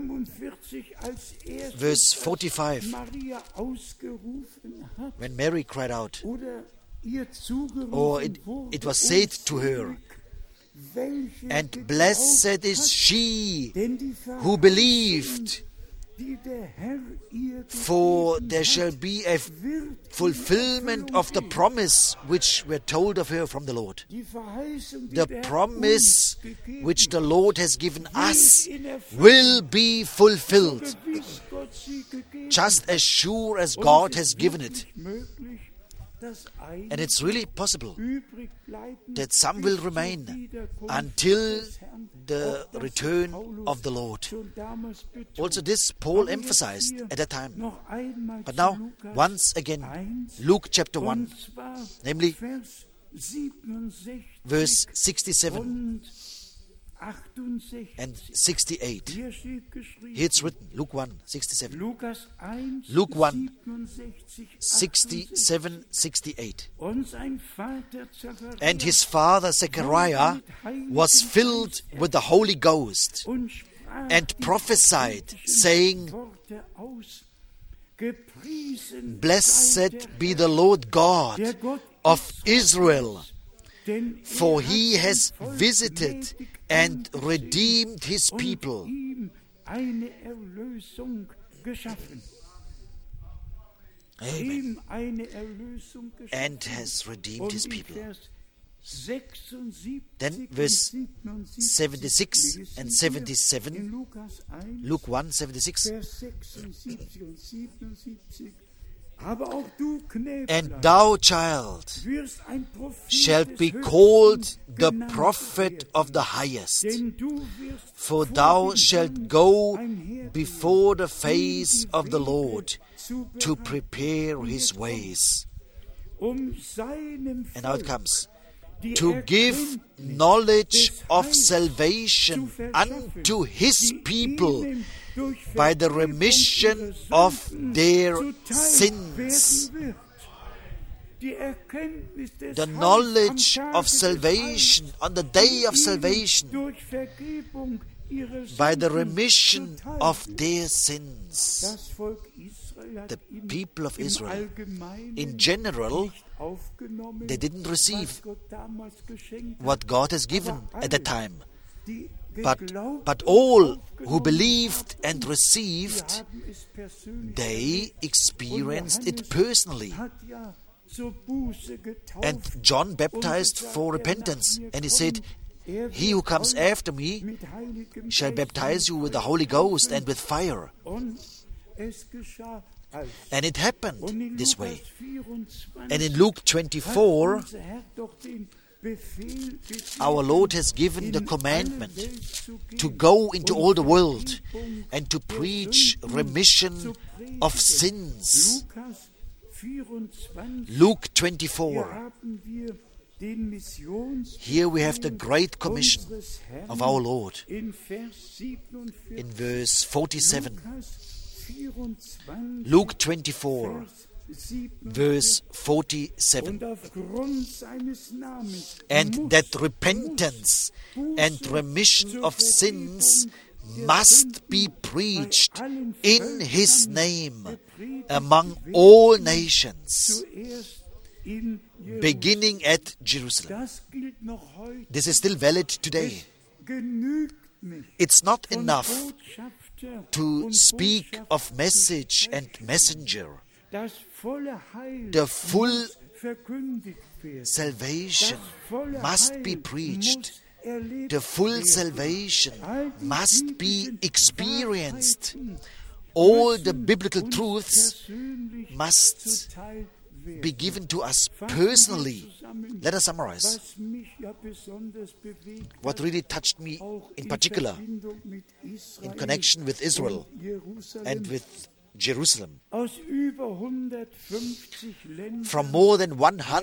45, als erstes, verse als 45, Maria ausgerufen hat, when Mary cried out, oder ihr zugerufen or it wurde, was said "O to her, selig, welche and geglaubt blessed is hat, she denn die who believed, die der Herr ihr for gegeben there shall hat, be a wird fulfillment of the promise which were told of her from the Lord. die Verheißung, die The der Herr promise uns gegeben which the Lord has given us wird in Erfüllung, will be fulfilled, gewiss Gott sie gegeben. just as sure as Und God es has ist given it. wirklich möglich, dass And einige it's really possible übrig bleiben, that some bis will zur remain Wiederkunft until des Herrn. the Auch das return Paulus of the Lord. schon damals betont. Also this Paul Aber jetzt emphasized hier at that time. noch einmal But zu now, Lukas once again, 1, Luke chapter 1, und zwar namely Vers 67 verse 67 und 68. and 68. Hier steht geschrieben, Here it's written, Luke 1, 67. Lukas 1, Luke 1, 67, 67, 68. und sein Vater Zacharias And his father Zechariah was filled with the Holy Ghost und sprach and die prophesied, prophetischen saying, Worte aus. Gepriesen sei Blessed der be Herr, the Lord God der Gott of Israel, denn for er he hat has sein Volk visited gnädig and angesehen redeemed his und people. ihm eine Erlösung geschaffen. Amen. Ihm eine Erlösung geschaffen. And has redeemed Und his in people. Vers 76 Then und verse 77 76 lesen and wir 77, in Lukas 1, Luke 1, 76. Vers 76 und 77. Aber auch du, And Knäblein, thou, child, wirst ein Prophet shalt des be Höchsten called the genannt prophet werden. of the highest. Denn du wirst For vor thou dem shalt Herrn go einhergehen, before the ihm face die of the Wege Lord zu to bereiten, prepare his ways. seinem And now it Volk comes. die To give Erkenntnis knowledge des of Heils salvation zu verschaffen, unto his die people ihnen durch by the Vergebung remission ihrer of Sünden their zuteil sins. werden wird. Die Erkenntnis des The Heils knowledge am Tage of des salvation Heils, on the die day of ihnen salvation durch Vergebung ihrer by the Sünden remission zuteil of wird. their sins. Das Volk Israel hat The im people of Israel, Allgemeinen in general, nicht aufgenommen, they didn't receive was Gott damals geschenkt hat. what God has given Aber at that alle, time. die But geglaubt und all who aufgenommen believed haben, and die received, haben es persönlich they erlebt. experienced Und it Johannes personally. hat ja zur Buße getauft And John baptized und gesagt, for wer nach repentance. mir And he kommt, said, er He wird who comes euch after me mit Heiligem shall Geist baptize you with the und Holy Ghost Feuer and with fire. Und es geschah And it happened Und in this Lukas way. 24 And in Luke hat 24, unser Herr doch den Befehl our gegeben, Lord has given the in commandment alle Welt zu gehen to go into und all the world Vergebung and to der preach Sünden remission zu predigen. of sins. Lukas 24, Luke hier 24. haben wir den Missionsbefehl Here we have the Great Commission unseres Herrn of our Lord in Vers 47. in verse 47. Lukas 24, Luke 24, Vers 47. verse 47. Und aufgrund seines Namens And muss that repentance and remission of sins must be preached in His name among all nations, zuerst in Jerusalem. beginning at Jerusalem. Das gilt noch heute. This is still valid today. Genügt nicht. It's not Von enough Botschafter to und speak Botschafter of zu message and sprechen. messenger. Das volle Heil The full muss verkündigt werden. Salvation Das volle must Heil be preached. muss erlebt The full werden. salvation All die must be biblischen experienced. Wahrheiten All the müssen biblical uns truths persönlich must zuteil werden. be given to us Fassen wir personally. zusammen, Let us summarize. was mich ja besonders bewegt What hat, really touched me auch in particular Verbindung mit Israel in connection with Israel und Jerusalem. and with Jerusalem. Aus über 150 Ländern From more than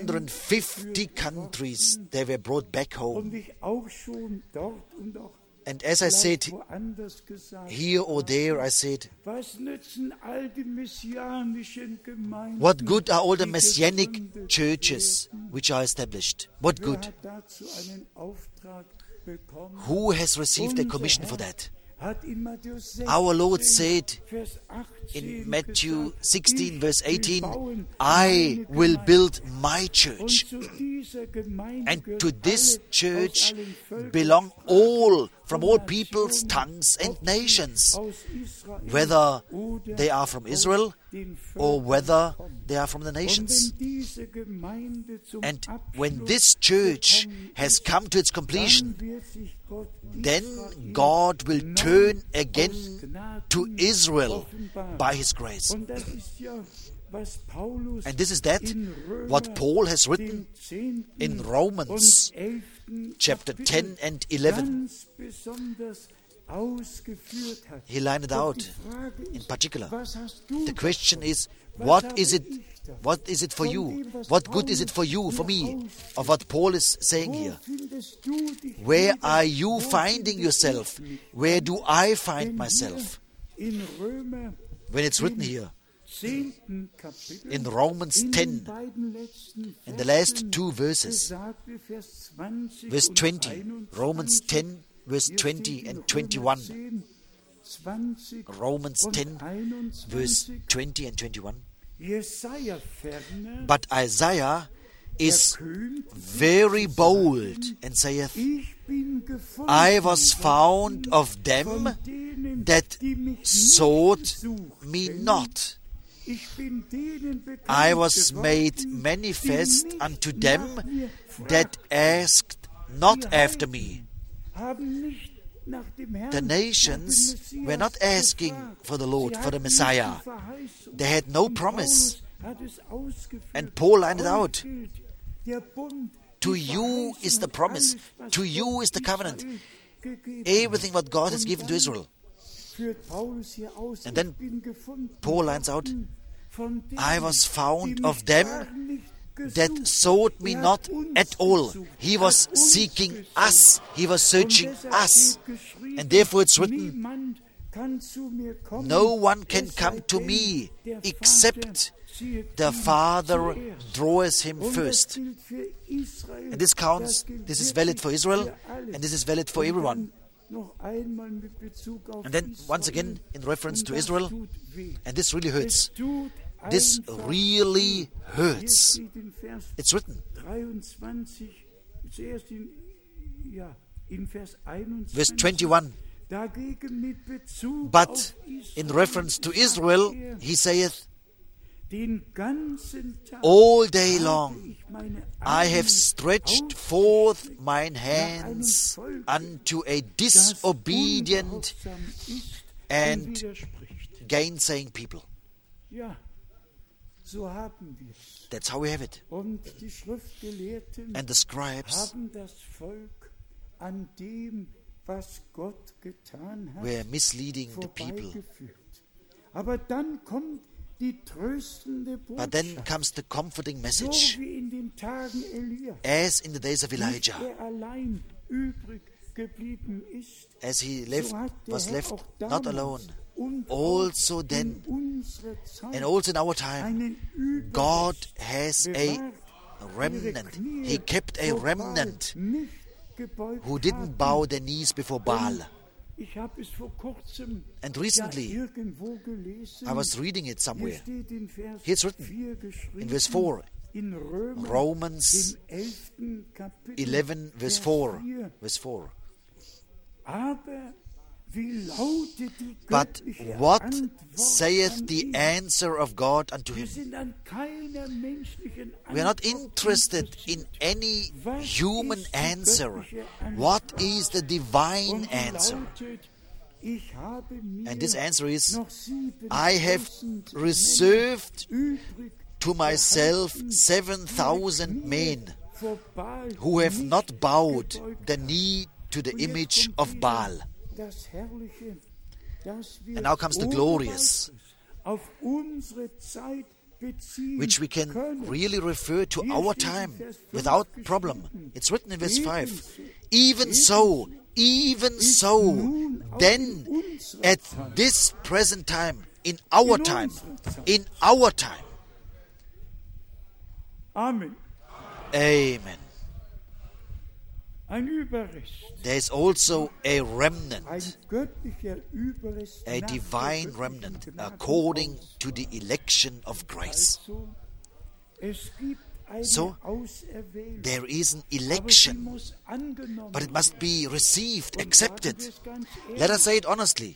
150 countries, they were brought back und home. ich auch schon dort und auch And as I said vielleicht woanders gesagt, here or there, I said, was nützen all die messianischen Gemeinden? what good are all the die messianic gegründet churches which are established? What Wer good? hat dazu einen Auftrag bekommen? Who has received a Unser commission for Herr that? hat in Matthäus 16, Our Lord said Vers 18 in Matthew gesagt, 16, ich verse will 18, bauen I meine will Gemeinde. build my Und church. zu dieser Gemeinde And gehören to this alle church aus allen Völkern, belong all from all Sprachen, peoples, Nationen, tongues, and ob sie nations, aus Israel whether oder they are from aus Israel den or Völkern whether kommen. they are from the Und nations. wenn diese Gemeinde zum And Abschluss when this church gekommen has ist, come to its completion, dann wird sich Gott then Israel God will neu turn aus again Gnaden to Israel offenbaren. by His grace. Und das ist ja, was Paulus And this is that, in Römer, what Paul has written dem 10. in Romans und 11. chapter Kapitel 10 and 11. ganz besonders ausgeführt hat. He lined it Doch out die Frage in ist, particular. was hast du The question is, Was what habe is it? ich davon? What is it for Von you? dem, was What good is it for you, Paulus for me, hier ausführt? of what Paul is saying Wo here? findest du dich Where wieder? are you Wo finding finde yourself? ich mich? Where do I find Denn hier myself? in Römer When it's written im here 10. Kapitel, in Romans in 10, den beiden letzten in the last Versen, two verses, gesagt wird, Vers 20 verse und 20, 21. Romans 10, verse Hier 20 steht in and Römer 21. 10, 20 Romans und 10, 21. verse 20 and 21. Jesaja ferner But Isaiah is erkühnt, very bold and saith, ich bin gefunden I was found of them von denen, that die mich nicht sought suchten. me not. Ich bin denen bekannt I was geworden, made die manifest nicht unto nach them mir that fragten. asked not Die after Heiden me. haben nicht nach dem Herrn, The nations nach dem were not Messias asking gefragt. for the Lord, Sie for the hatten Messiah. nicht die Verheißung. They had no Und promise. Paulus hat es ausgeführt. And Paul lined it Euch out. gilt der Bund, To die you is the Verheißung, promise. alles, was To you Gott is the covenant. Israel gegeben hat. Everything what God has Und given to dann Israel. führt Paulus hier aus, And then ich bin gefunden Paul lines out, worden von denen, I was found die of mich them gar nicht that gesucht. sought me Er not hat uns at all. gesucht. He Er was hat uns seeking gesucht. us. He was searching Und deshalb us. steht geschrieben, And therefore it's written, niemand kann zu mir kommen, no one can es come sei to denn, me der except Vater ziehet the ihn Father zuerst. draweth him Und das first. gilt für Israel, And this counts. das gilt This is wirklich valid for Israel, für alle. and this is valid for Und everyone. dann noch einmal mit Bezug auf And then, once Israel. again, in reference Und to das Israel, tut weh. and this really Es hurts. tut This einfach really weh. hurts. Hier steht in Vers It's written, 23, zuerst in Vers 21. verse 21. Dagegen mit Bezug But auf in Israel reference to Israel, sagt er, he saith, den ganzen Tag all day habe long ich meine I Arme have stretched ausgestreckt forth mine nach hands einem Volk, unto a das disobedient ungehorsam ist und and widerspricht. gainsaying people. Ja, so haben wir's. That's how we have it. Und die Schriftgelehrten And the scribes haben das Volk an dem, was Gott getan hat, were misleading the people. vorbeigeführt. Aber dann kommt die tröstende But then Botschaft. comes the comforting So message. wie in den Tagen Elia, As in the days of nicht Elijah, er allein übrig geblieben ist, as he so hat der was Herr left auch not damals alone, und also auch then, in unserer Zeit and also in our time, einen Überrest God has a bewahrt, remnant. ihre Knie He kept a vor Baal remnant nicht gebeugt who didn't haben. bow their knees before Baal. Ich habe es vor kurzem And recently, irgendwo gelesen. I was reading it Hier somewhere. steht in Vers Here it's written, 4 geschrieben, in verse 4, in Römer, Romans im 11. Kapitel, 11, verse 4. Verse 4. Aber wie lautet die But göttliche what Antwort saith an the ihn? answer of God unto Wir him? sind an keiner menschlichen We are not Antwort interested in interessiert. any Was human ist die answer. göttliche Antwort? What is the divine Und die answer? lautet, ich habe mir And this answer is, noch 7.000 I have reserved Männer übrig to myself behalten, 7,000 men vor Baal who have nicht not bowed gebeugt the haben. knee to the Und jetzt image kommt of wieder Baal. das Herrliche, dass wir And now comes the ohne glorious, weiteres auf unsere Zeit beziehen which we can können. really refer to Hier our steht in time Vers 5 without geschrieben, problem. It's written in verse 5. Ebenso Even ist so, nun auch then in unserer at Zeit, this present time, in our in time, unserer Zeit. in our time. Amen. Amen. Ein Überrest, There is also a ein remnant, göttlicher Überrest, a nach der divine göttlichen remnant, Gnade according aus. to the election of grace. Also, es gibt eine So, Auserwählung, There is an aber sie election, muss angenommen but it must be received, Und accepted. sagen wir es ganz Let us ehrlich, say it honestly,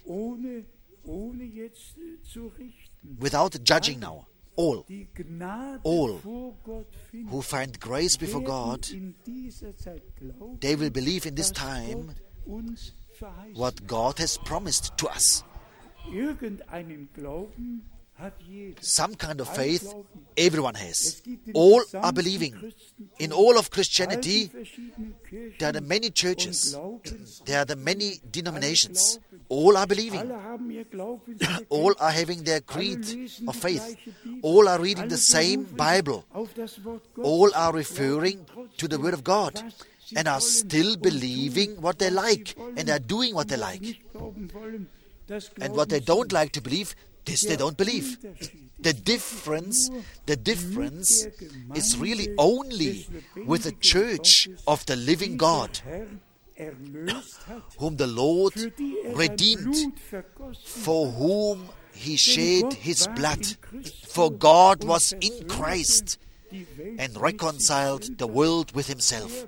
ohne jetzt zu richten. without judging now. All Die Gnade All vor Gott finden, who find grace before werden God, in dieser Zeit glauben, they will believe in this dass time Gott uns verheißt. what God has promised to us. Irgendeinen Glauben hat jeder. Some kind of Ein faith Glauben. everyone Es has. gibt in All gesamten are believing. Christentum In all of all die Christianity, verschiedenen Kirchen there are the many und churches, Glaubensrichtungen. there are the many denominations. All are believing. Alle haben ihr Glaubensbekenntnis. All are having their Alle creed lesen of die faith. gleiche Bibel. All are reading Alle the same berufen Bible. auf das Wort Gottes. All are Glauben referring to the trotzdem, Word of God was sie and are wollen still und believing tun, what they was sie like wollen. and are doing what they Und was like. nicht glauben wollen, das And what they glauben don't sie. like to believe, this they Der don't believe. Unterschied The ist difference, nur the difference mit der is really Gemeinde only des with the lebendigen church Gottes, of the living die God, der Herr erlöst hat, whom the Lord für die er sein redeemed, Blut vergossen for hat. whom he shed Gott his war blood. in Christus For God und was in versöhnte Christ die Welt and mit reconciled sich the world with himself. selber.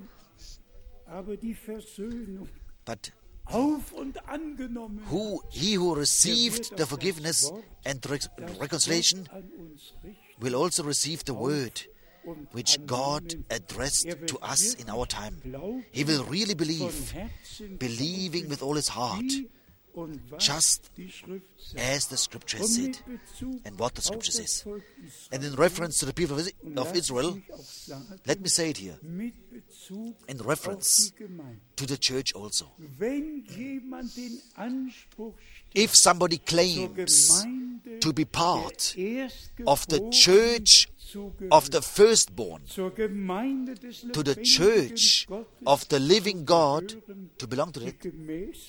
Aber die Versöhnung But auf und angenommen, he who received the forgiveness and das reconciliation Gott an uns richtet will also receive the word und which God annehmen. addressed Er wird to us in our time. glauben, He will really von believe, Herzen believing glauben, with all his heart, wie und was just die Schrift sagt. as the scripture Und said, mit Bezug and what the auf scripture das says. Volk Israel, And in reference to the people und of lasst Israel, mich auch sagen, let me say it here, mit Bezug in auf reference die Gemeinde. to the church also. Wenn jemand den Anspruch If somebody zur claims Gemeinde to be part der of the Erstgeborenen church zu gehören, of the firstborn, zur Gemeinde des to the lebendigen church Gottes of the living zu God, gehören, to belong to die it, gemäß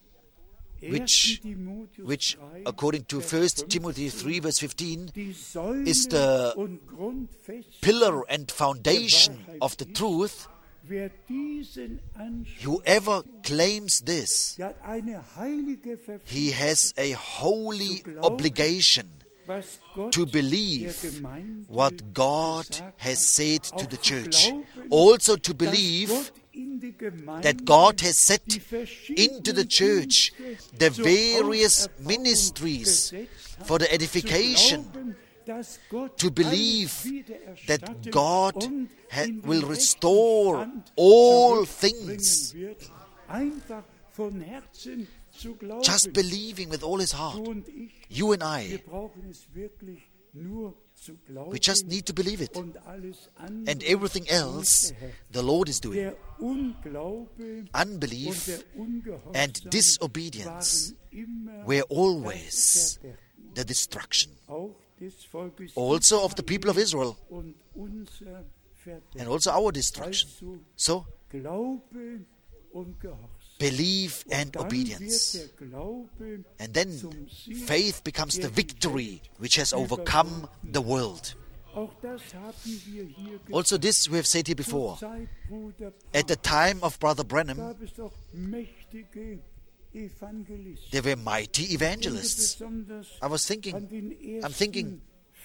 which 1. Timotheus which 3, according to Vers 1 Timothy 15, 3 verse 15 die Säule is the und Grundfeste, pillar and foundation of the truth. wer diesen Anspruch, Whoever claims this, der hat eine heilige Verpflichtung, he has a holy obligation was Gott to der believe Gemeinde what God gesagt has hat. said to Auch the zu church. glauben, Also to dass believe Gott in die Gemeinde that God has set die verschiedenen into the church Dienste the zur various Auferbauung ministries gesetzt hat, for the zu edification, glauben, dass Gott to believe alles wiedererstatten that God und in den will rechten restore Stand all zurückbringen things. wird. Einfach von Herzen zu glauben. just believing with all his heart. Du und ich, You and wir I, brauchen es wirklich nur zu glauben. we just need to believe it. Und alles andere And everything else, tut der Herr. the Lord is doing. Der Unglaube Unbelief und der Ungehorsam and disobedience waren immer were always das Verderben. the destruction, Auch des Volkes also of the people of Israel, und unser Verderben. and also our destruction. Also So, Glaube und Gehorsam. belief Und and dann obedience. wird der Glaube And then zum Sieg faith becomes the victory which has overcome the world. Auch das haben wir hier Also this we have said here Zur before. Zeit Bruder At the time of Brother Branham, gab es doch mächtige Evangelisten. there were mighty Ich denke evangelists. besonders I was thinking an den I'm thinking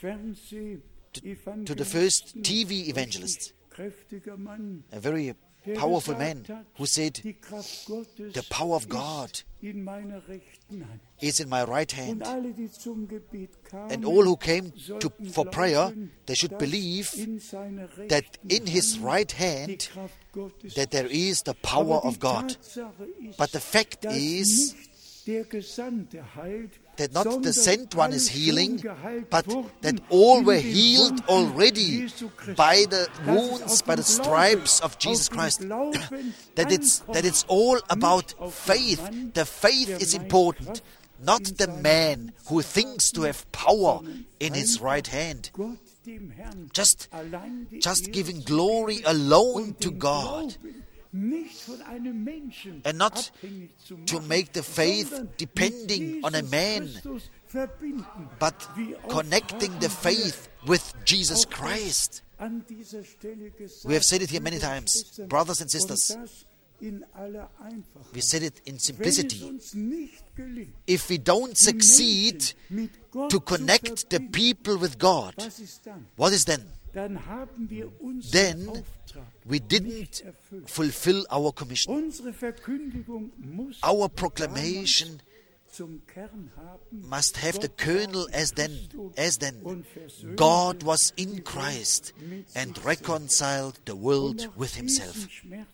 Fernseh-Evangelisten, to the first TV evangelist, kräftiger Mann, a very der powerful gesagt man hat, who said, die Kraft Gottes "The power of ist God in meiner rechten Hand. is in my right Und hand." alle, die zum Gebet kamen, And all who came sollten for prayer, glauben, they should dass believe in seiner that rechten in his Hand right die hand Kraft Gottes that there is the Aber power die of God. Tatsache ist, But the fact dass is nicht der Gesandte heilt, that not sondern the sent one is alle healing, schon geheilt but wurden that all in were den healed Wunden already Jesu Christi. by the Dass es wounds, auf by den the Glauben, stripes of Jesus auf den Christ. Glauben That it's ankommt, all about nicht auf den faith. Mann, The faith der is meint, important, Kraft not in the seiner man who Hand zu thinks to haben, have power sondern in his einfach right hand. Gott, dem Herrn, Just allein die just Ehre giving zu glory geben alone und to den God, Glauben nicht von einem Menschen and not abhängig zu to machen, make the faith sondern mit depending on a Jesus man, Christus verbinden. but Wie oft connecting the haben wir faith with Jesus auch das Christ. an dieser Stelle gesagt, We have said it here many liebe times, Schwestern, brothers and und sisters. das in aller Einfachheit. We said it in Wenn es simplicity. uns nicht gelingt, If we don't die succeed Menschen mit Gott to zu connect the verbinden, people with God, was ist dann? what is then? Dann haben wir unseren Then Auftrag we nicht didn't erfüllt. fulfill our commission. Unsere Verkündigung muss Our proclamation zum Kern haben, must have the Gott kernel war as then. und versöhnte God was die in Welt Christ mit and sich reconciled the Und world auch with himself. diesen Schmerz,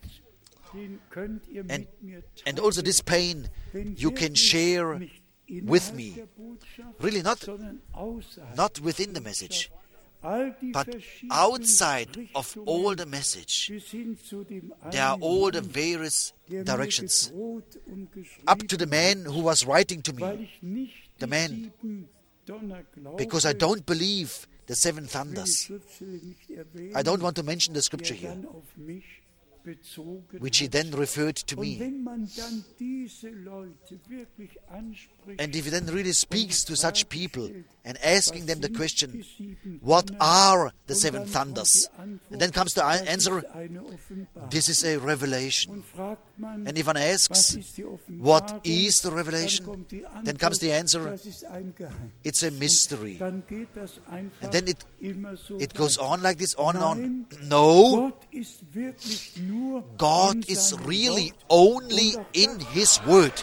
den könnt ihr And, mit mir and teilen, also this pain wenn you can wirklich share nicht with innerhalb me. der Botschaft, Really not, sondern außerhalb not within the der message, all die but verschiedenen outside of Richtungen all the message. bis hin zu dem There are einen all the Mann, various der mir directions. gedroht und Up to the geschrieben man who was writing to weil me, ich nicht the die man, 7 Donner glaube, because I don't believe the seven will die thunders. Schriftstelle nicht erwähnen, I don't want to mention the scripture der here, dann auf mich bezogen which he hat. then referred to Und me. wenn man dann diese Leute wirklich anspricht, And if he then really speaks to such people and asking them the was question, sind die 7 what Donner? are the Und seven dann thunders? kommt die Antwort, And then comes the das answer, ist eine Offenbarung. this is a revelation. Und fragt man, And if one was asks, ist die Offenbarung? what is the Dann revelation? kommt die Antwort, Then comes the answer, das ist ein Geheimnis. it's a mystery. Dann geht das einfach And then immer so it goes weiter. on like this, on and on. Nein, No, Gott ist wirklich nur God in is seinem really Wort. only Und auch in das His Word.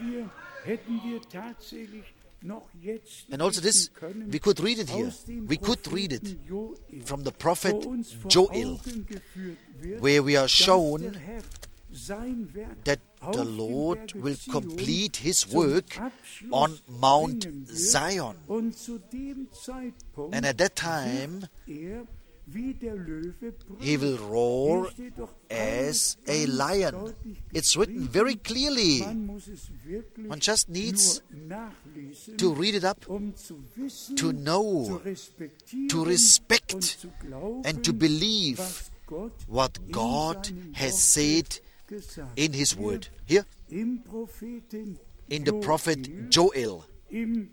hätten wir tatsächlich noch jetzt And also this, lesen können, we could read it here. aus dem We could read it Propheten Joel, from the prophet wo uns vor Joel, Augen geführt wird, where we are dass shown der Herr sein Werk that auf the dem Lord Berge will Zion complete His zum work Abschluss on Mount bringen wird. Zion. Und zu dem Zeitpunkt And at that time, er wie der Löwe He will brüllt. roar Hier steht doch as alles a ganz lion. deutlich It's written geschrieben. very clearly. Man muss es wirklich One just needs nur nachlesen, to read it up, um zu wissen, to know, zu respektieren to respect, und zu glauben, and to believe was Gott what in God seinem has Wort said gesagt. in His Hier Word. Here, im Propheten in the prophet Joel, Joel, im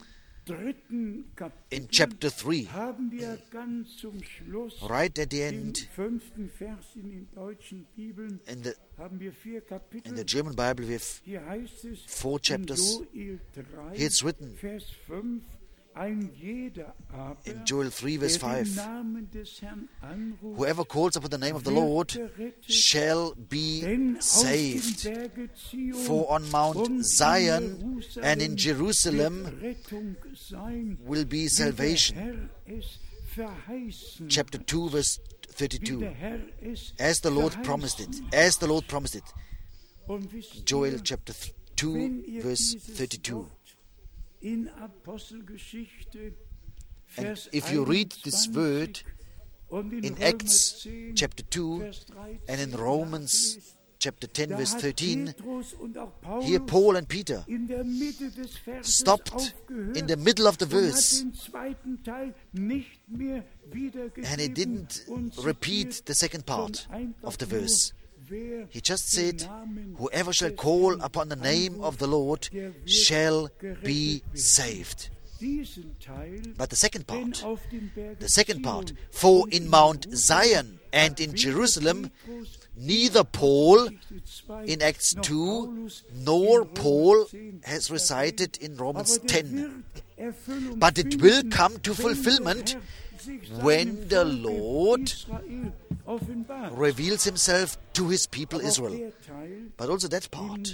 3. Kapitel in chapter 3, haben wir ganz zum Schluss right at the im end, 5. Vers in den deutschen Bibeln haben wir 4 Kapitel. in the German Bible, we have Hier heißt es 4 chapters. in Joel 3, Here it's written, Vers 5, ein jeder aber, in Joel 3, verse der den 5, Namen des Herrn anruft, whoever calls upon the name of the wird Lord gerettet, shall be denn aus dem saved. Berge Zion For on Mount und in Zion and in Jerusalem wird Rettung sein, will be wie der salvation. Herr es verheißen Chapter hat. 2, verse Wie 32. der Herr es As the Lord verheißen promised it. hat. As the Lord promised it. Und wisst Joel ihr, chapter 2, verse 32. In Apostelgeschichte, And if you read this word in Acts chapter 2 and in Romans chapter 10, verse 13, here Paul and Peter stopped in the middle of the verse, and he didn't repeat the second part of the verse. He just said, whoever shall call upon the name of the Lord shall be saved. But the second part, for in Mount Zion and in Jerusalem, neither Paul in Acts 2 nor Paul has recited in Romans 10. But it will come to fulfillment when the Lord reveals himself to his people Israel. But also that part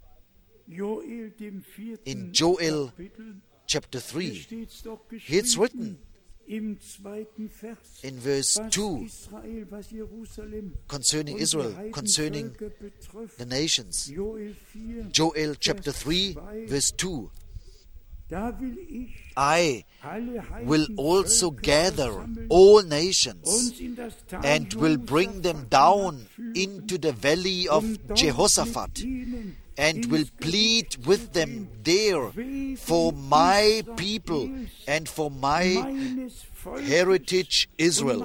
in Joel chapter 3, it's written in verse 2 concerning Israel, concerning the nations. Joel chapter 3, verse 2. I will also gather all nations and will bring them down into the valley of Jehoshaphat and will plead with them there for my people and for my heritage Israel,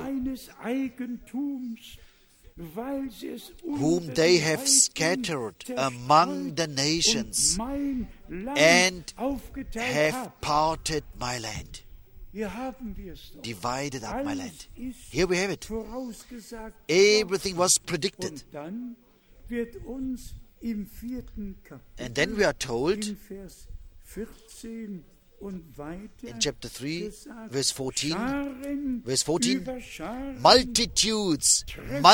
whom they have scattered among the nations and have parted my land, divided up my land. Here we have it. Everything was predicted. And then we are told in chapter 3, verse 14, multitudes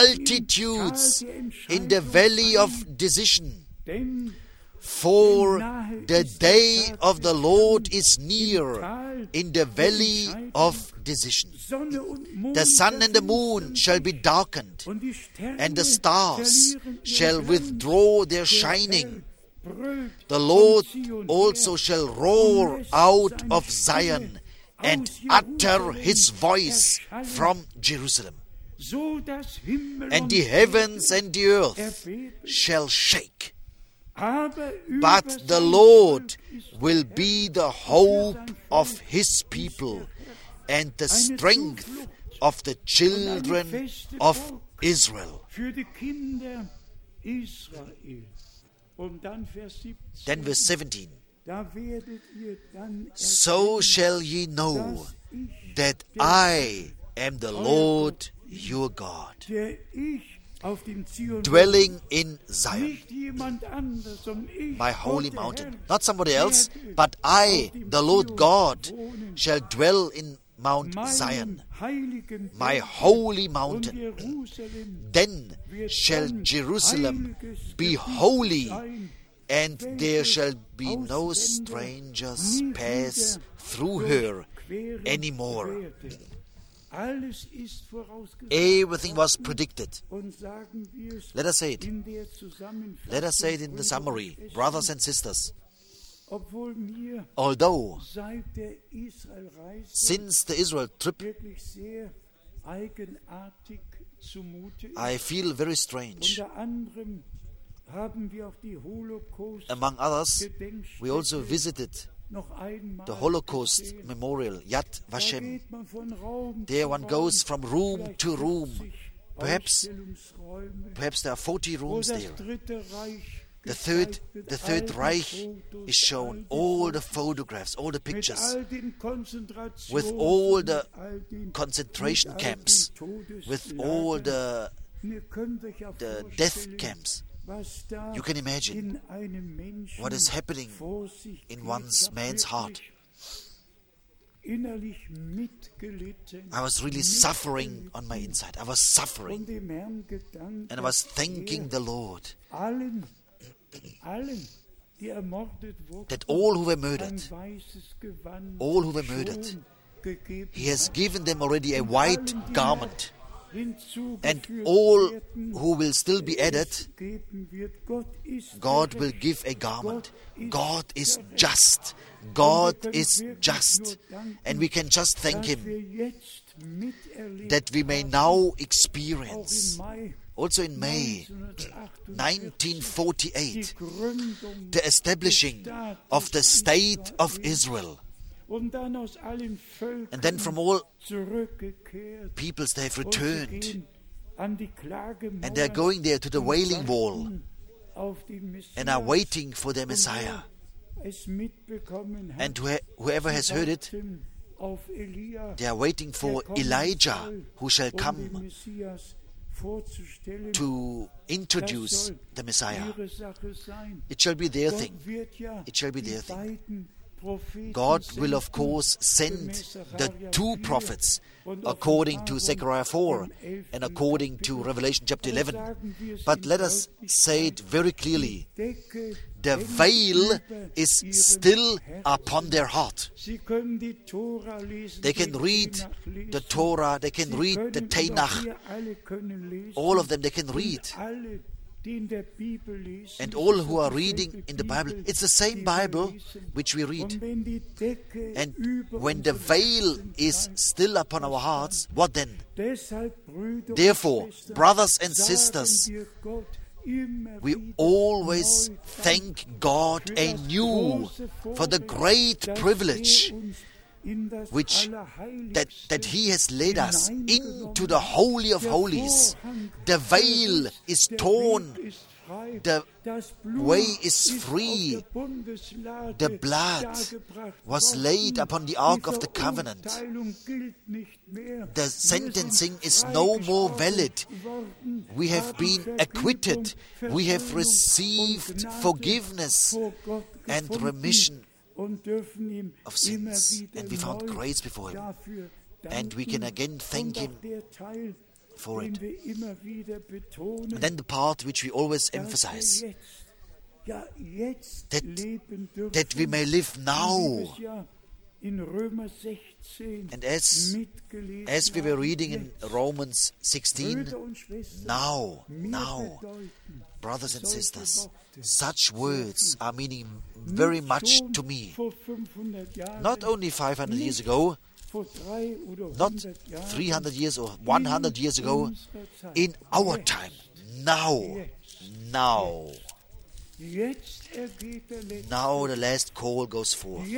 in the valley of decision. For the day of the Lord is near in the valley of decision. The sun and the moon shall be darkened, and the stars shall withdraw their shining. The Lord also shall roar out of Zion and utter his voice from Jerusalem. And the heavens and the earth shall shake. But the Lord will be the hope of his people and the strength of the children of Israel. Then verse 17. So shall ye know that I am the Lord your God, dwelling in Zion, my holy mountain. Not somebody else, but I, the Lord God, shall dwell in Mount Zion, my holy mountain. Then shall Jerusalem be holy, and there shall be no strangers pass through her anymore. Everything was predicted. Let us say it. Let us say it in the summary, brothers and sisters. Although since the Israel trip, I feel very strange. Among others, we also visited the Holocaust Memorial, Yad Vashem. There one goes from room to room. Perhaps there are 40 rooms there. The Third Reich is shown, all the photographs, all the pictures, with all the concentration camps, with all the death camps. You can imagine what is happening in one's man's heart. I was really suffering on my inside. I was suffering. And I was thanking the Lord that all who were murdered, He has given them already a white garment. and all who will still be added, God will give a garment. God is just. God is just. And we can just thank Him that we may now experience, also in May 1948, the establishing of the State of Israel. And then from all peoples they have returned, and they are going there to the Wailing Wall and are waiting for their Messiah. And whoever has heard it, they are waiting for Elijah, who shall come to introduce the Messiah. It shall be their thing. It shall be their thing. God will, of course, send the two prophets according to Zechariah 4 and according to Revelation chapter 11. But let us say it very clearly. The veil is still upon their heart. They can read the Torah, they can read the Tanakh. All of them they can read. And all who are reading in the Bible, it's the same Bible which we read. And when the veil is still upon our hearts, what then? Therefore, brothers and sisters, we always thank God anew for the great privilege that He has led us into the Holy of Holies. The veil is torn. The way is free. The blood was laid upon the Ark of the Covenant. The sentencing is no more valid. We have been acquitted. We have received forgiveness and remission of sins, and we found grace before Him, and we can again thank Him for it. And then the part which we always emphasize, that we may live now. And as we were reading in Romans 16, now, brothers and sisters, such words are meaning very much to me. Not only 500 years ago, not 300 years or 100 years ago, in our time, now. Now the last call goes forth.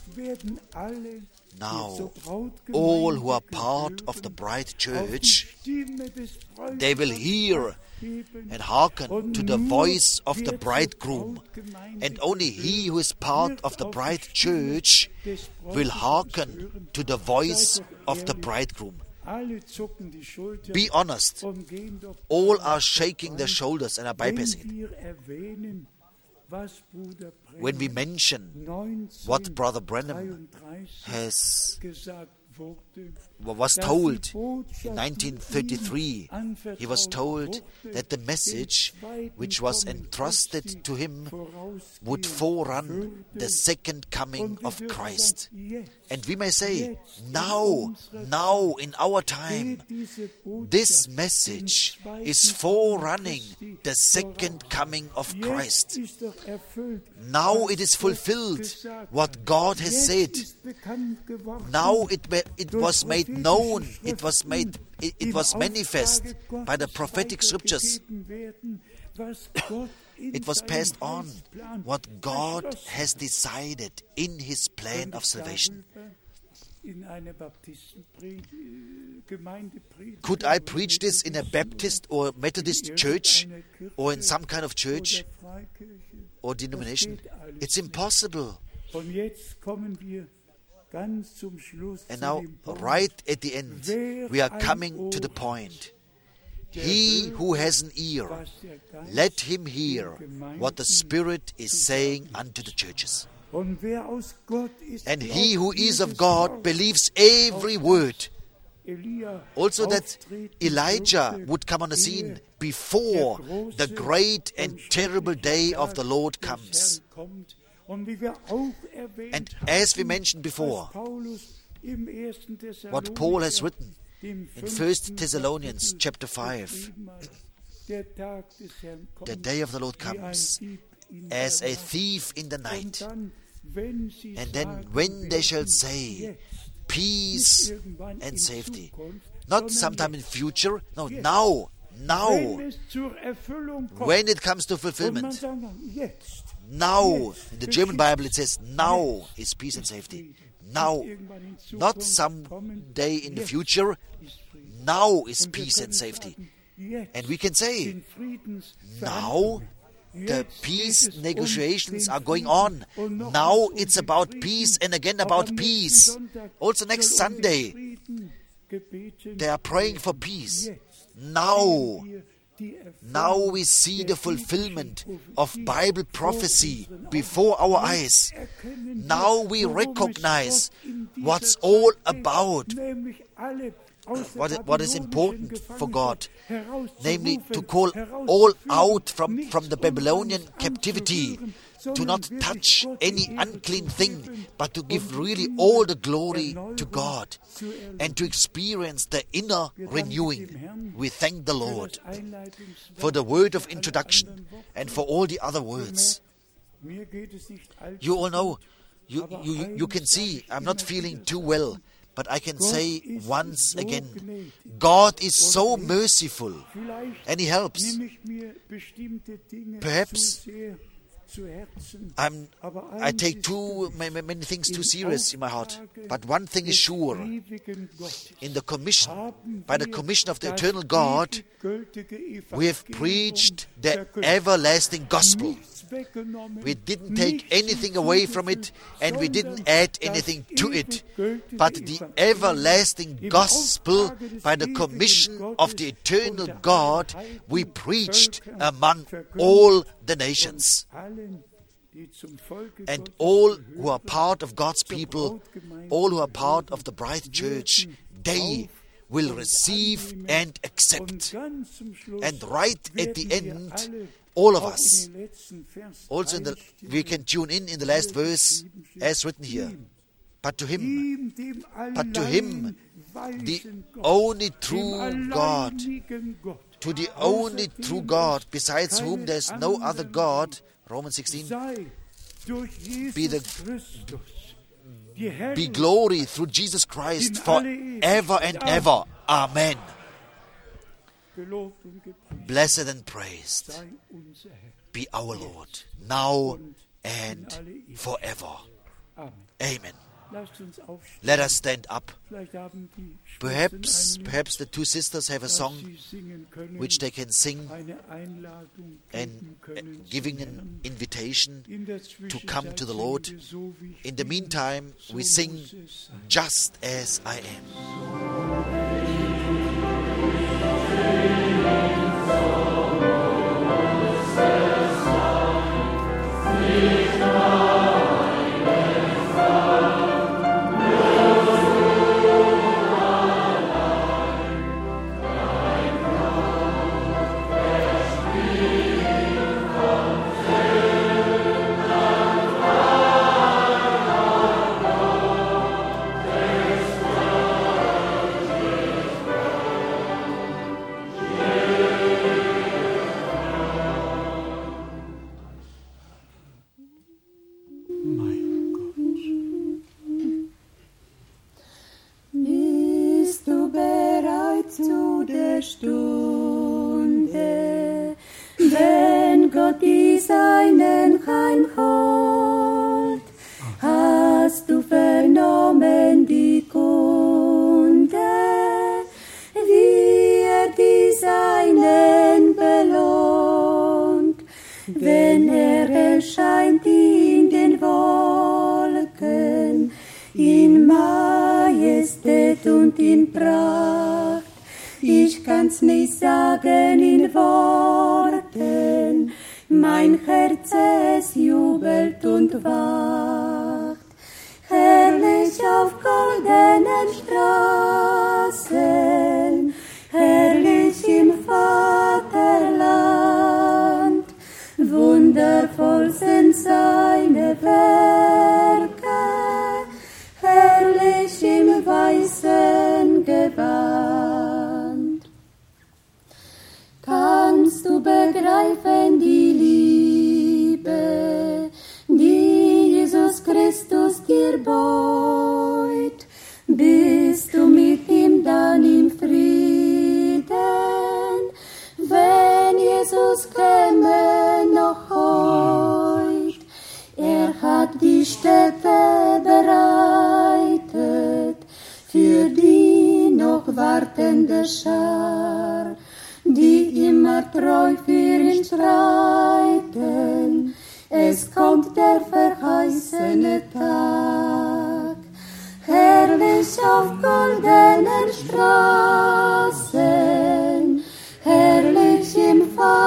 Now, all who are part of the bride church, they will hear and hearken to the voice of the bridegroom. And only he who is part of the bride church will hearken to the voice of the bridegroom. Be honest. All are shaking their shoulders and are bypassing it. When we mention what Brother Branham was told in 1933, he was told that the message which was entrusted to him would forerun the second coming of Christ. And we may say, now in our time, this message is forerunning the second coming of Christ. Now it is fulfilled what God has said. Now it was made known, it was manifest by the prophetic scriptures. It was passed on what God has decided in His plan of salvation. Could I preach this in a Baptist or Methodist church or in some kind of church or denomination? It's impossible. And now, right at the end, we are coming to the point. He who has an ear, let him hear what the Spirit is saying unto the churches. And he who is of God believes every word. Also that Elijah would come on the scene before the great and terrible day of the Lord comes. And as we mentioned before, what Paul has written in 1 Thessalonians chapter 5, the day of the Lord comes as a thief in the night. And then when they shall say, peace and safety, not sometime in future, no, now, when it comes to fulfillment, now, in the German Bible it says, now is peace and safety. Now, not some day in the future, now is peace and safety. And we can say, now the peace negotiations are going on. Now it's about peace and again about peace. Also next Sunday, they are praying for peace. Now we see the fulfillment of Bible prophecy before our eyes. Now we recognize what's all about, what is important for God, namely to call all out from the Babylonian captivity, to not touch any unclean thing, but to give really all the glory to God and to experience the inner renewing. We thank the Lord for the word of introduction and for all the other words. You all know, you can see I'm not feeling too well, but I can say once again, God is so merciful and He helps. Perhaps I take many things too serious in my heart. But one thing is sure. In the commission, by the commission of the eternal God, we have preached the everlasting gospel. We didn't take anything away from it, and we didn't add anything to it. But the everlasting gospel, by the commission of the eternal God, we preached among all the nations. And all who are part of God's people, all who are part of the bride church, they will receive and accept. And right at the end, all of us, also we can tune in the last verse as written here. But to Him, the only true God, to the only true God, besides whom there is no other God, Romans 16, be glory through Jesus Christ forever and ever. Amen. Blessed and praised be our Lord, now and forever. Amen. Let us stand up. Perhaps the two sisters have a song which they can sing and giving an invitation to come to the Lord. In the meantime, we sing Just As I Am. Stunde, wenn Gott die Seinen heimholt, hast du vernommen die Kunde, wie die Seinen belohnt, wenn erscheint in den Wolken, in Majestät und in Pracht. Ich kann's nicht sagen in Worten, mein Herz es jubelt und wacht. Herrlich auf goldenen Straßen, herrlich im Vaterland, wundervoll sind seine Werke, herrlich im weißen Gewand. begreifen die Liebe, die Jesus Christus dir beut. Bist du mit ihm dann im Frieden, wenn Jesus käme noch heut. Er hat die Stätte bereitet für die noch wartende Schar, die immer treu für ihn streiten. Es kommt der verheißene Tag, herrlich auf goldenen Straßen, herrlich im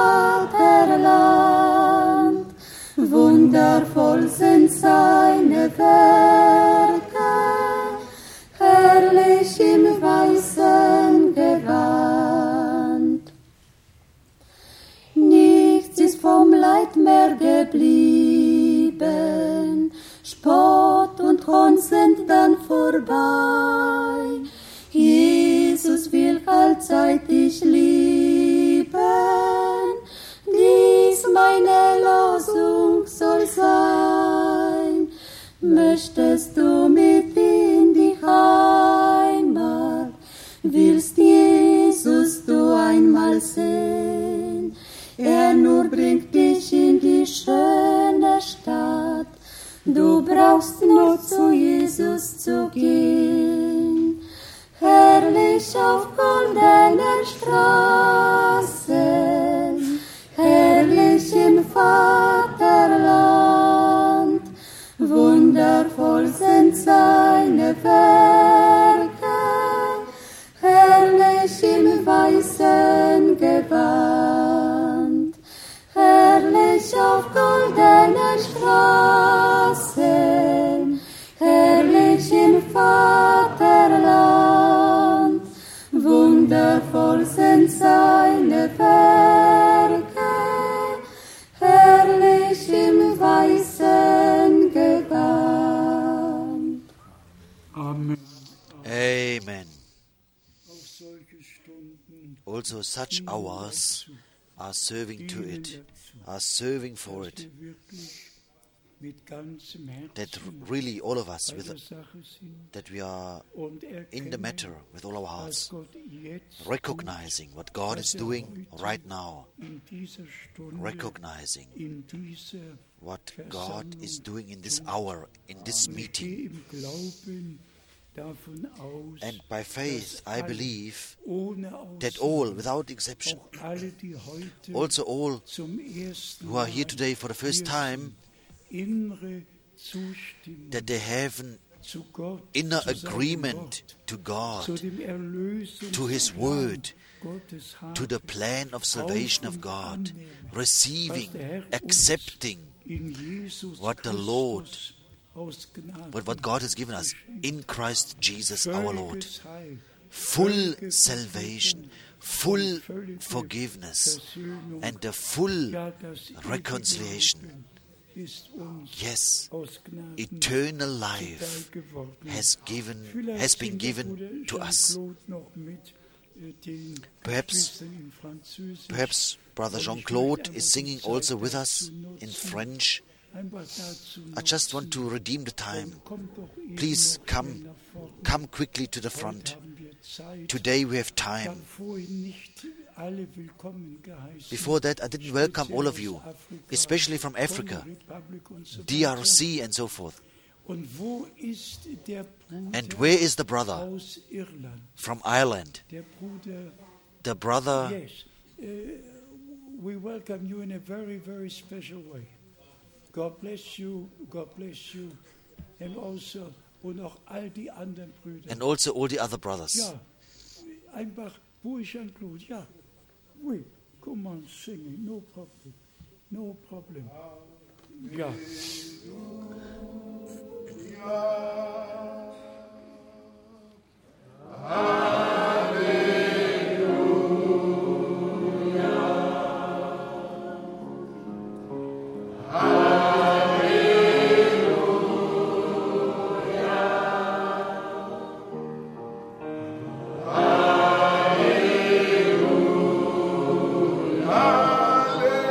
Vaterland. Wundervoll sind seine Werke, herrlich im weißen Gewand. Nichts ist vom Leid mehr geblieben, Spott und Hohn sind dann vorbei. Jesus will allzeit dich lieben, dies meine Losung soll sein. Möchtest du mit in die Heimat, willst Jesus du einmal sehen? Er nur bringt dich in die schöne Stadt, du brauchst nur zu Jesus zu gehen. Herrlich auf goldenen Straßen, herrlich im Vaterland. Wundervoll sind seine Werke, herrlich im weißen Gewand. Herrlich auf goldenen Straßen, herrlich im Vaterland. Wundervoll sind seine Werke, herrlich im weißen Gewand. Amen. Amen. Also such hours are serving to it, are serving for it, that really all of us, that we are in the matter with all our hearts, recognizing what God is doing right now, recognizing what God is doing in this hour, in this meeting. And by faith, I believe that all, without exception, also all who are here today for the first time, that they have an inner agreement to God, to His Word, to the plan of salvation of God, receiving, accepting what the Lord, what God has given us in Christ Jesus our Lord. Full salvation, full forgiveness, and the full reconciliation. Yes, eternal life has been given to us. Perhaps Brother Jean-Claude is singing also with us in French. I just want to redeem the time. Please come quickly to the front. Today we have time. Before that, I didn't welcome all of you, especially from Africa, DRC and so forth. And where is the brother from Ireland? The brother. Yes, we welcome you in a very, very special way. God bless you, and also und auch all die anderen Brüder. And also all the other brothers. Ja, einfach ruhig und gut, ja. Oui, come on, sing, no problem. Ja. Hallelujah.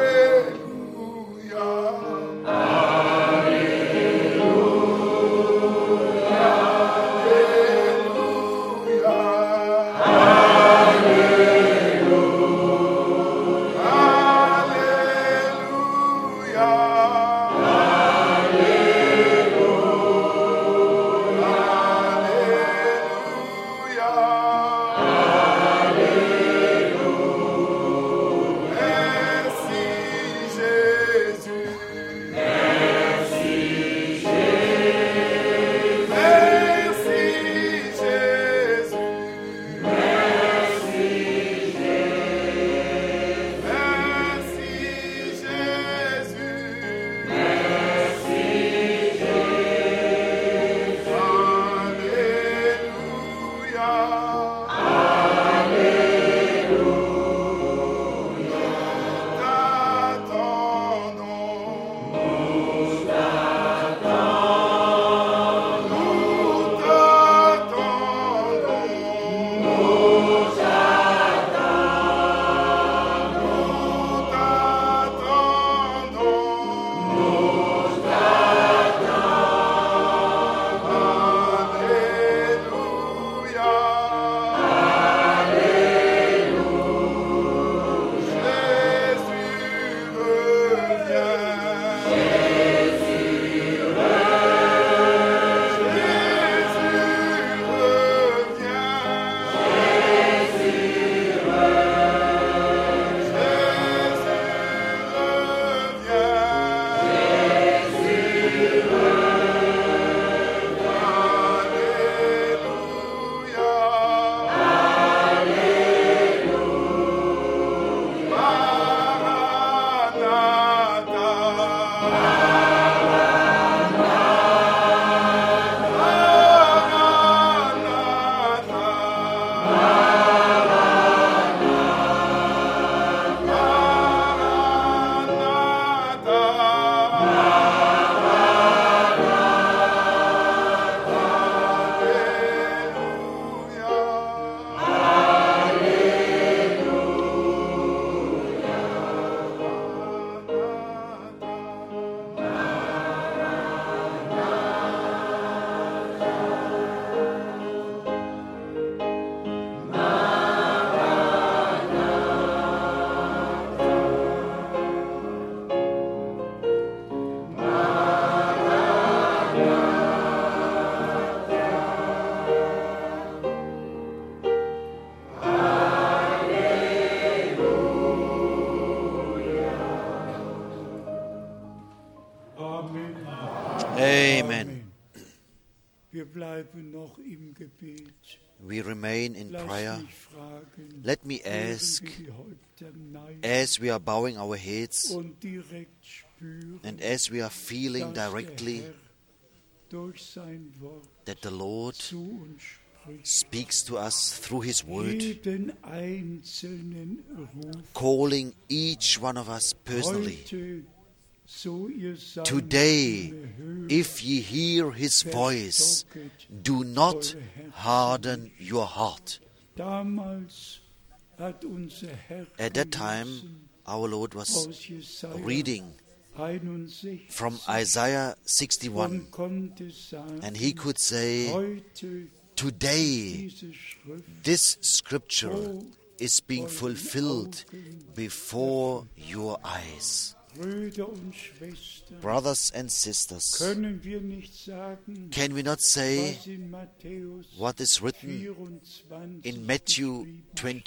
Wir bleiben noch im Gebet. We remain in Lass prayer. mich fragen, Let me während ask, wir die Häupter neigen as we are bowing our heads und direkt spüren, and as we are feeling dass directly der Herr durch sein Wort that the Lord zu uns spricht, speaks to us through His Word, jeden einzelnen Ruf. calling each one of us personally. Heute, so ihr seine Today, Stimme hört, if ye hear His voice, do not harden your heart. damals hat unser Herr At that time, our Lord was aus Jesaja reading 61 from Isaiah 61, und konnte sagen, and he could say, heute today diese Schrift this scripture is being fulfilled before your eyes. Brüder und Schwestern, Brothers and sisters, können wir nicht sagen, can we not say was in Matthäus what is written 24 in Matthew geschrieben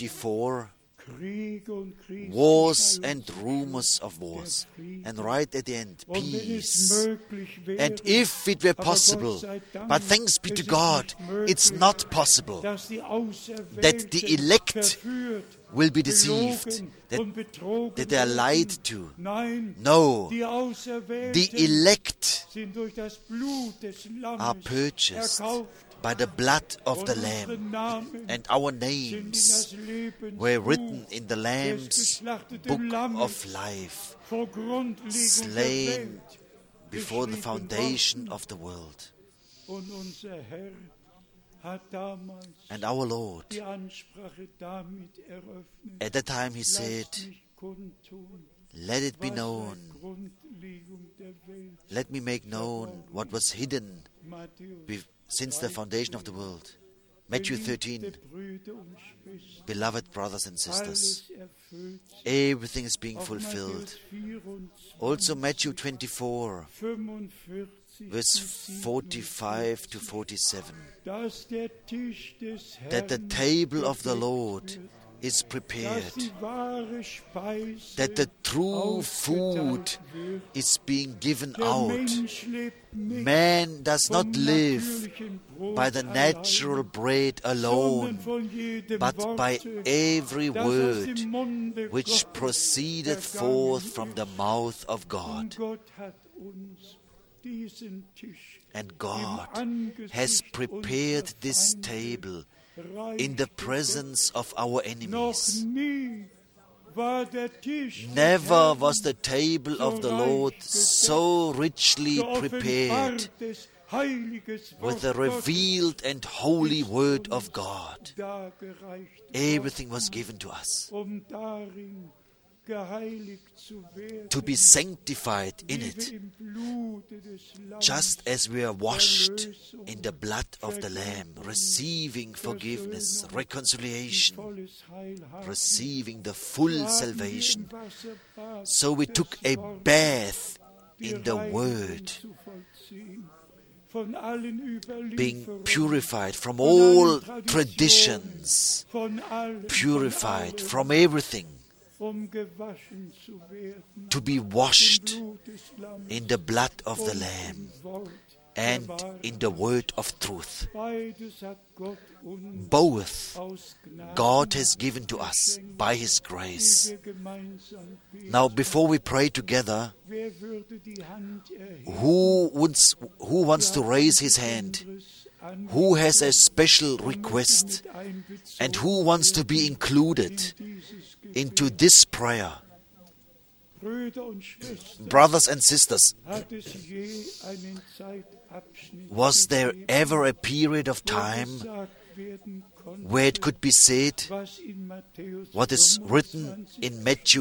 24, Kriege und Kriege wars and rumors of wars, and right at the end, und wenn es peace. möglich wäre, And if it were aber possible, Gott sei Dank, but thanks be es to ist God, nicht möglich, it's not possible dass die Auserwählten that the elect verführt, will be deceived, belogen that, und betrogen that they are lied werden. to. Nein, No, die Auserwählten the elect sind durch das Blut des Lammes are purchased erkauft by the blood of und the unsere Lamb, Namen and our sind in names das Lebensbuch were written in the des Lamb's geschlachteten book Lammes of life, vor Grundlegung der slain Welt before the geschrieben foundation worden. of the world. Und unser Herr hat damals And our Lord, die Ansprache damit eröffnet. at that time he said, Lasst mich kundtun, let it be was known, seit Grundlegung der Welt, let me make known what was hidden Matthäus, since the foundation of the world. Matthew 13, geliebte Brüder und Schwestern, beloved brothers and sisters, alles erfüllt sich. everything is being Auf fulfilled. Matthäus 24, Also Matthew 24, 45 verse bis 45 to 47, dass der Tisch des that the Herrn table of the gedeckt Lord wird, is dass prepared, die wahre Speise that the true ausgeteilt food wird. is being given Der out. Mensch lebt nicht Man does vom not live natürlichen Brot by the allein, natural bread sondern alone, von jedem but by Worte, every das aus word dem Munde which Gottes proceedeth ergangen forth ist. from the mouth of Und God. Gott hat uns diesen Tisch And im God Angesicht has prepared unserer this Feinde table reich in the gedeckt. presence of our Noch enemies. nie war der Tisch des Never Herrn was the table so of the reich Lord gedeckt, so richly prepared geoffenbartes, heiliges with Wort the Gottes revealed and holy ist word uns of God. dargereicht Everything was worden, given to us darin geheiligt zu werden, to be sanctified in wie wir it, im Blute des Lammes just as we are washed in the blood of the Lamb, receiving forgiveness, reconciliation, volles Heil haben. receiving the full Wir haben salvation. hier im Wasserbad So we des took a Wortes bath die in the Reinigung Word, zu vollziehen, von allen being Überlieferungen, purified from von all allen traditions, von allem, purified von from allem, everything, gewaschen zu werden, to be im washed Blut des Lammes in the blood of the und Lamb im Wort and der Wahrheit. in the word of truth. Beides hat Gott uns Both aus Gnaden God has given to us geschenkt, by His die grace. wir gemeinsam beten. Now, before we pray together, Wer würde die Hand erheben? who wants to raise his hand? Who has a special request? And who wants to be included into this prayer? Brüder und Schwestern, Brothers and sisters, hat es je einen Zeitabschnitt was there gegeben, ever a period of wo time gesagt werden konnte, where it could be said was in Matthäus what is written 25 in Matthew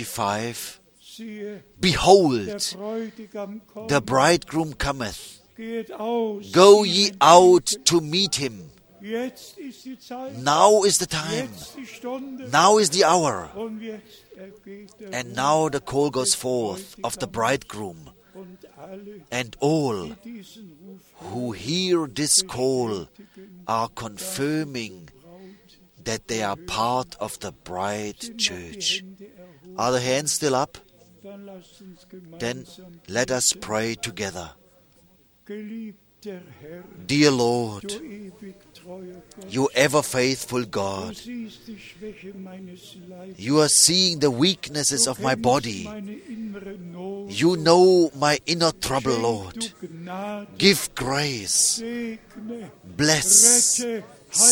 25? siehe, der Behold, Bräutigam kommt, the bridegroom cometh. geht aus, Go ye out to meet him. jetzt ist die Zeit, Now is the time. jetzt die Stunde, Now is the hour. und jetzt ergeht der And Ruf now the call goes des forth of the bridegroom. und alle, And all die diesen Ruf who hear this call are confirming that they are part of the bride church. Hände erhoben, Are the hands still up? dann lasst uns Then gemeinsam let us beten. pray together. Geliebter Dear Lord, du ewig treuer Gott, you ever faithful du God, siehst die Schwäche meines Leibes, you are seeing the weaknesses du of my kennst body. meine innere Not, You know my inner trouble, schenk Lord. du Gnade, Give grace, segne, bless, rette, heile,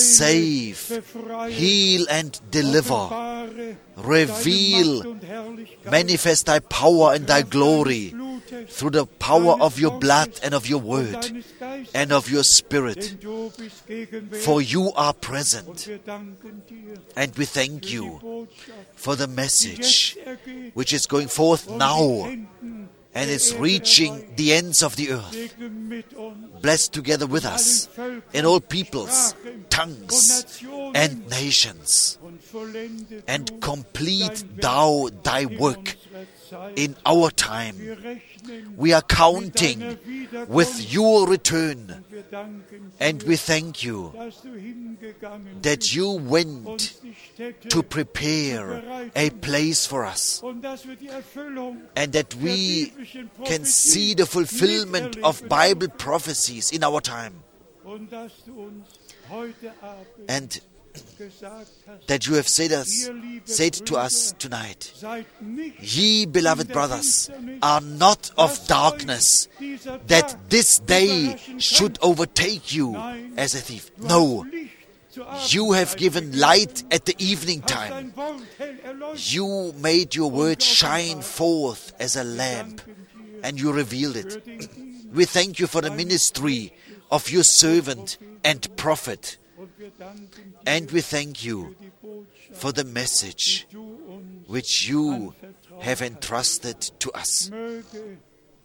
save, befreie, heal and deliver. offenbare Reveal, deine Macht und Herrlichkeit, manifest thy power and thy glory Blutes, through the power deines of your blood Wortes and of your und word deines Geistes, and of your spirit. denn du bist gegenwärtig, For you are und present, wir danken dir and we für thank die you Botschaft, for the die message jetzt ergeht, which is going forth und now die Enden and der is Erde reaching erreicht. the ends of the earth. Segne mit uns, Bless together with us in all peoples, tongues, and nations, und vollende and du complete dein thou Werk thy in work unserer Zeit. in our time. Wir rechnen We are mit counting deiner Wiederkunft, with your return, und wir danken and dir, we thank you dass du hingegangen that bist, you went uns die Städte to prepare a place for us, und dass wir die Erfüllung and that we can see the fulfillment of Bible prophecies in our time, und dass du uns heute Abend and gesagt hast, that you have said to us tonight, seid nicht ye beloved brothers are not of darkness, dieser that Tag this day überraschen should kann. overtake you Nein, as a thief. du No, hast Licht zur you have Abendzeit given gegeben, light at the evening hast time. dein Wort hell erleuchtet. You made your word shine forth as a lamp, and you revealed it. We thank you for the ministry of your servant and prophet, Und wir danken dir and we thank you die Botschaft, for the message du uns which you have entrusted to us. möge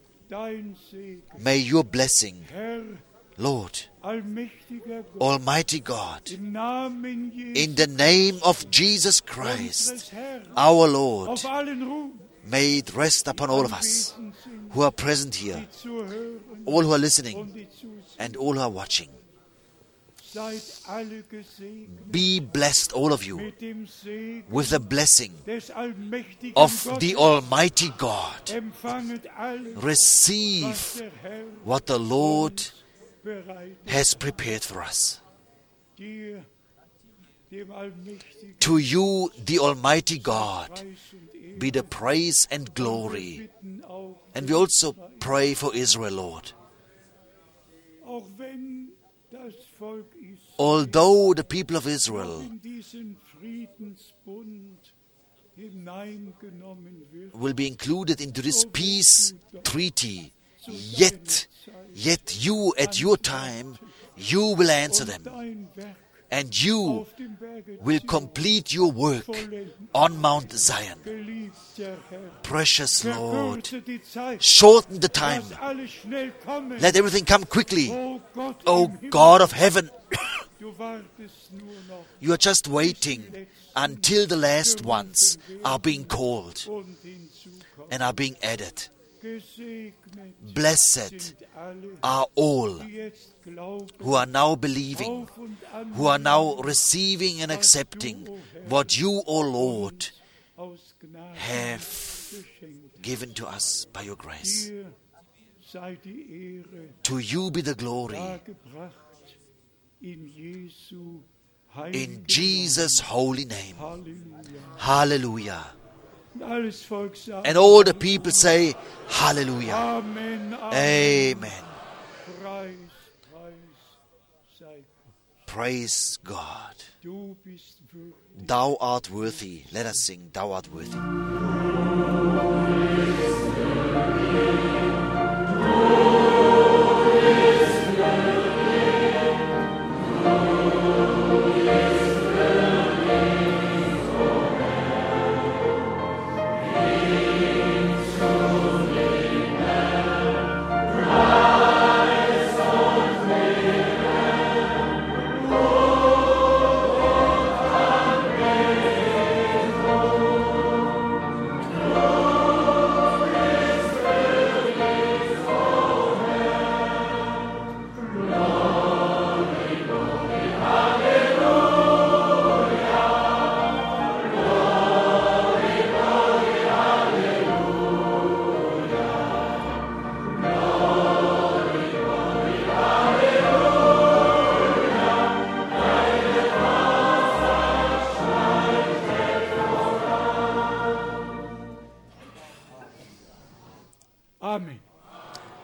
dein Segen, May your blessing, Herr, Lord, allmächtiger Gott, Almighty God, im Namen Jesu in the name of Jesus Christ, unseres Herrn, our Lord, auf allen ruhen, may it rest upon all of us anwesend sind, who are present here, die zuhören all who are listening, und die zusehen. and all who are watching. Seid alle gesegnet Be blessed, all of you, mit dem Segen with the blessing des allmächtigen of Gottes. the Almighty God. Empfanget alles, was Receive der Herr what the Lord uns bereitet. has prepared for us. Dir, dem allmächtigen To you, the Almighty God, Preis und Ehre. be the praise and Wir glory. bitten auch, And we also pray for Israel, Lord. auch wenn das Volk Israel Although the people of Israel in diesen Friedensbund hineingenommen wird, will be included into this peace treaty, yet you, at your time, you will answer them, dein Werk and you auf dem Berge will complete your work on Mount Zion. geliebter Herr. Precious Lord, Verkürze die Zeit, shorten the time. lass alles schnell kommen. Let everything come quickly. Oh Gott, O im Himmel, God of heaven, du wartest nur noch you are just waiting until the last ones are being called und hinzukommen. and are being added. Gesegnet Blessed sind alle, are all die jetzt glauben, who are now believing, auf und an who are now receiving and accepting what you, O Lord, aus Gnade have geschenkt. given to us by your grace. Dir sei die Ehre To you be the glory. dargebracht in Jesu In heiligen Jesus' holy name. Namen. Halleluja. Hallelujah. Und alles Volk sagt And all the people say, Hallelujah. Amen, Amen. Amen. Preis, Preis sei Gott. Praise God. Du bist würdig. Thou art worthy. Let us sing, Thou art worthy.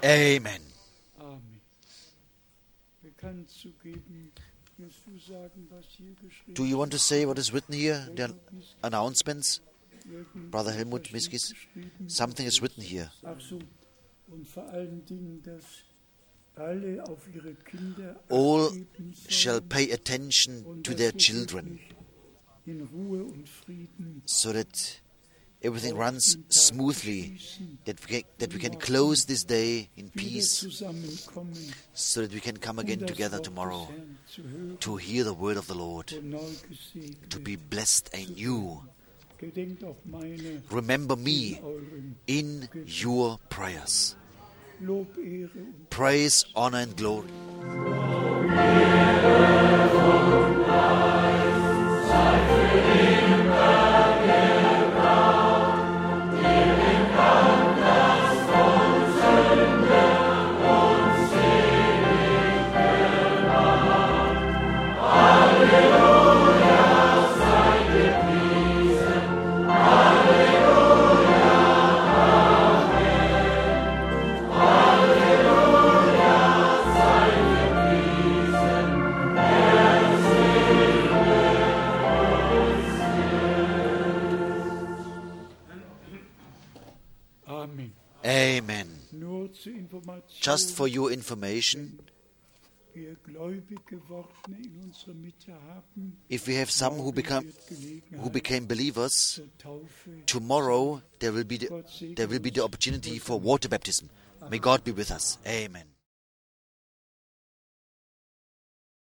Amen. Amen. Bekannt zu geben, willst du sagen, was hier geschrieben Do you want to say what is written here? The announcements? Brother Helmut Miskis? Something is written here. Ach so, und vor allen Dingen, dass alle auf ihre Kinder All achtgeben shall sollen pay attention und to dass their wir children, wirklich in Ruhe und Frieden so that everything runs smoothly, that we can close this day in wieder peace, zusammenkommen, so that we can come again das together Wort des tomorrow Herrn zu hören to hear the word of the Lord, und neu gesegnet. to be blessed anew. Gedenkt auch meine Remember me in euren in your prayers. Lob, Ehre und Praise, honor, and glory. Amen. Amen. Nur zur Information, Just for your information, wir Gläubige Gewordene in unserer Mitte haben, if we have some who became believers, zur Taufe. tomorrow there will be the opportunity for water baptism. May God be with us. Amen.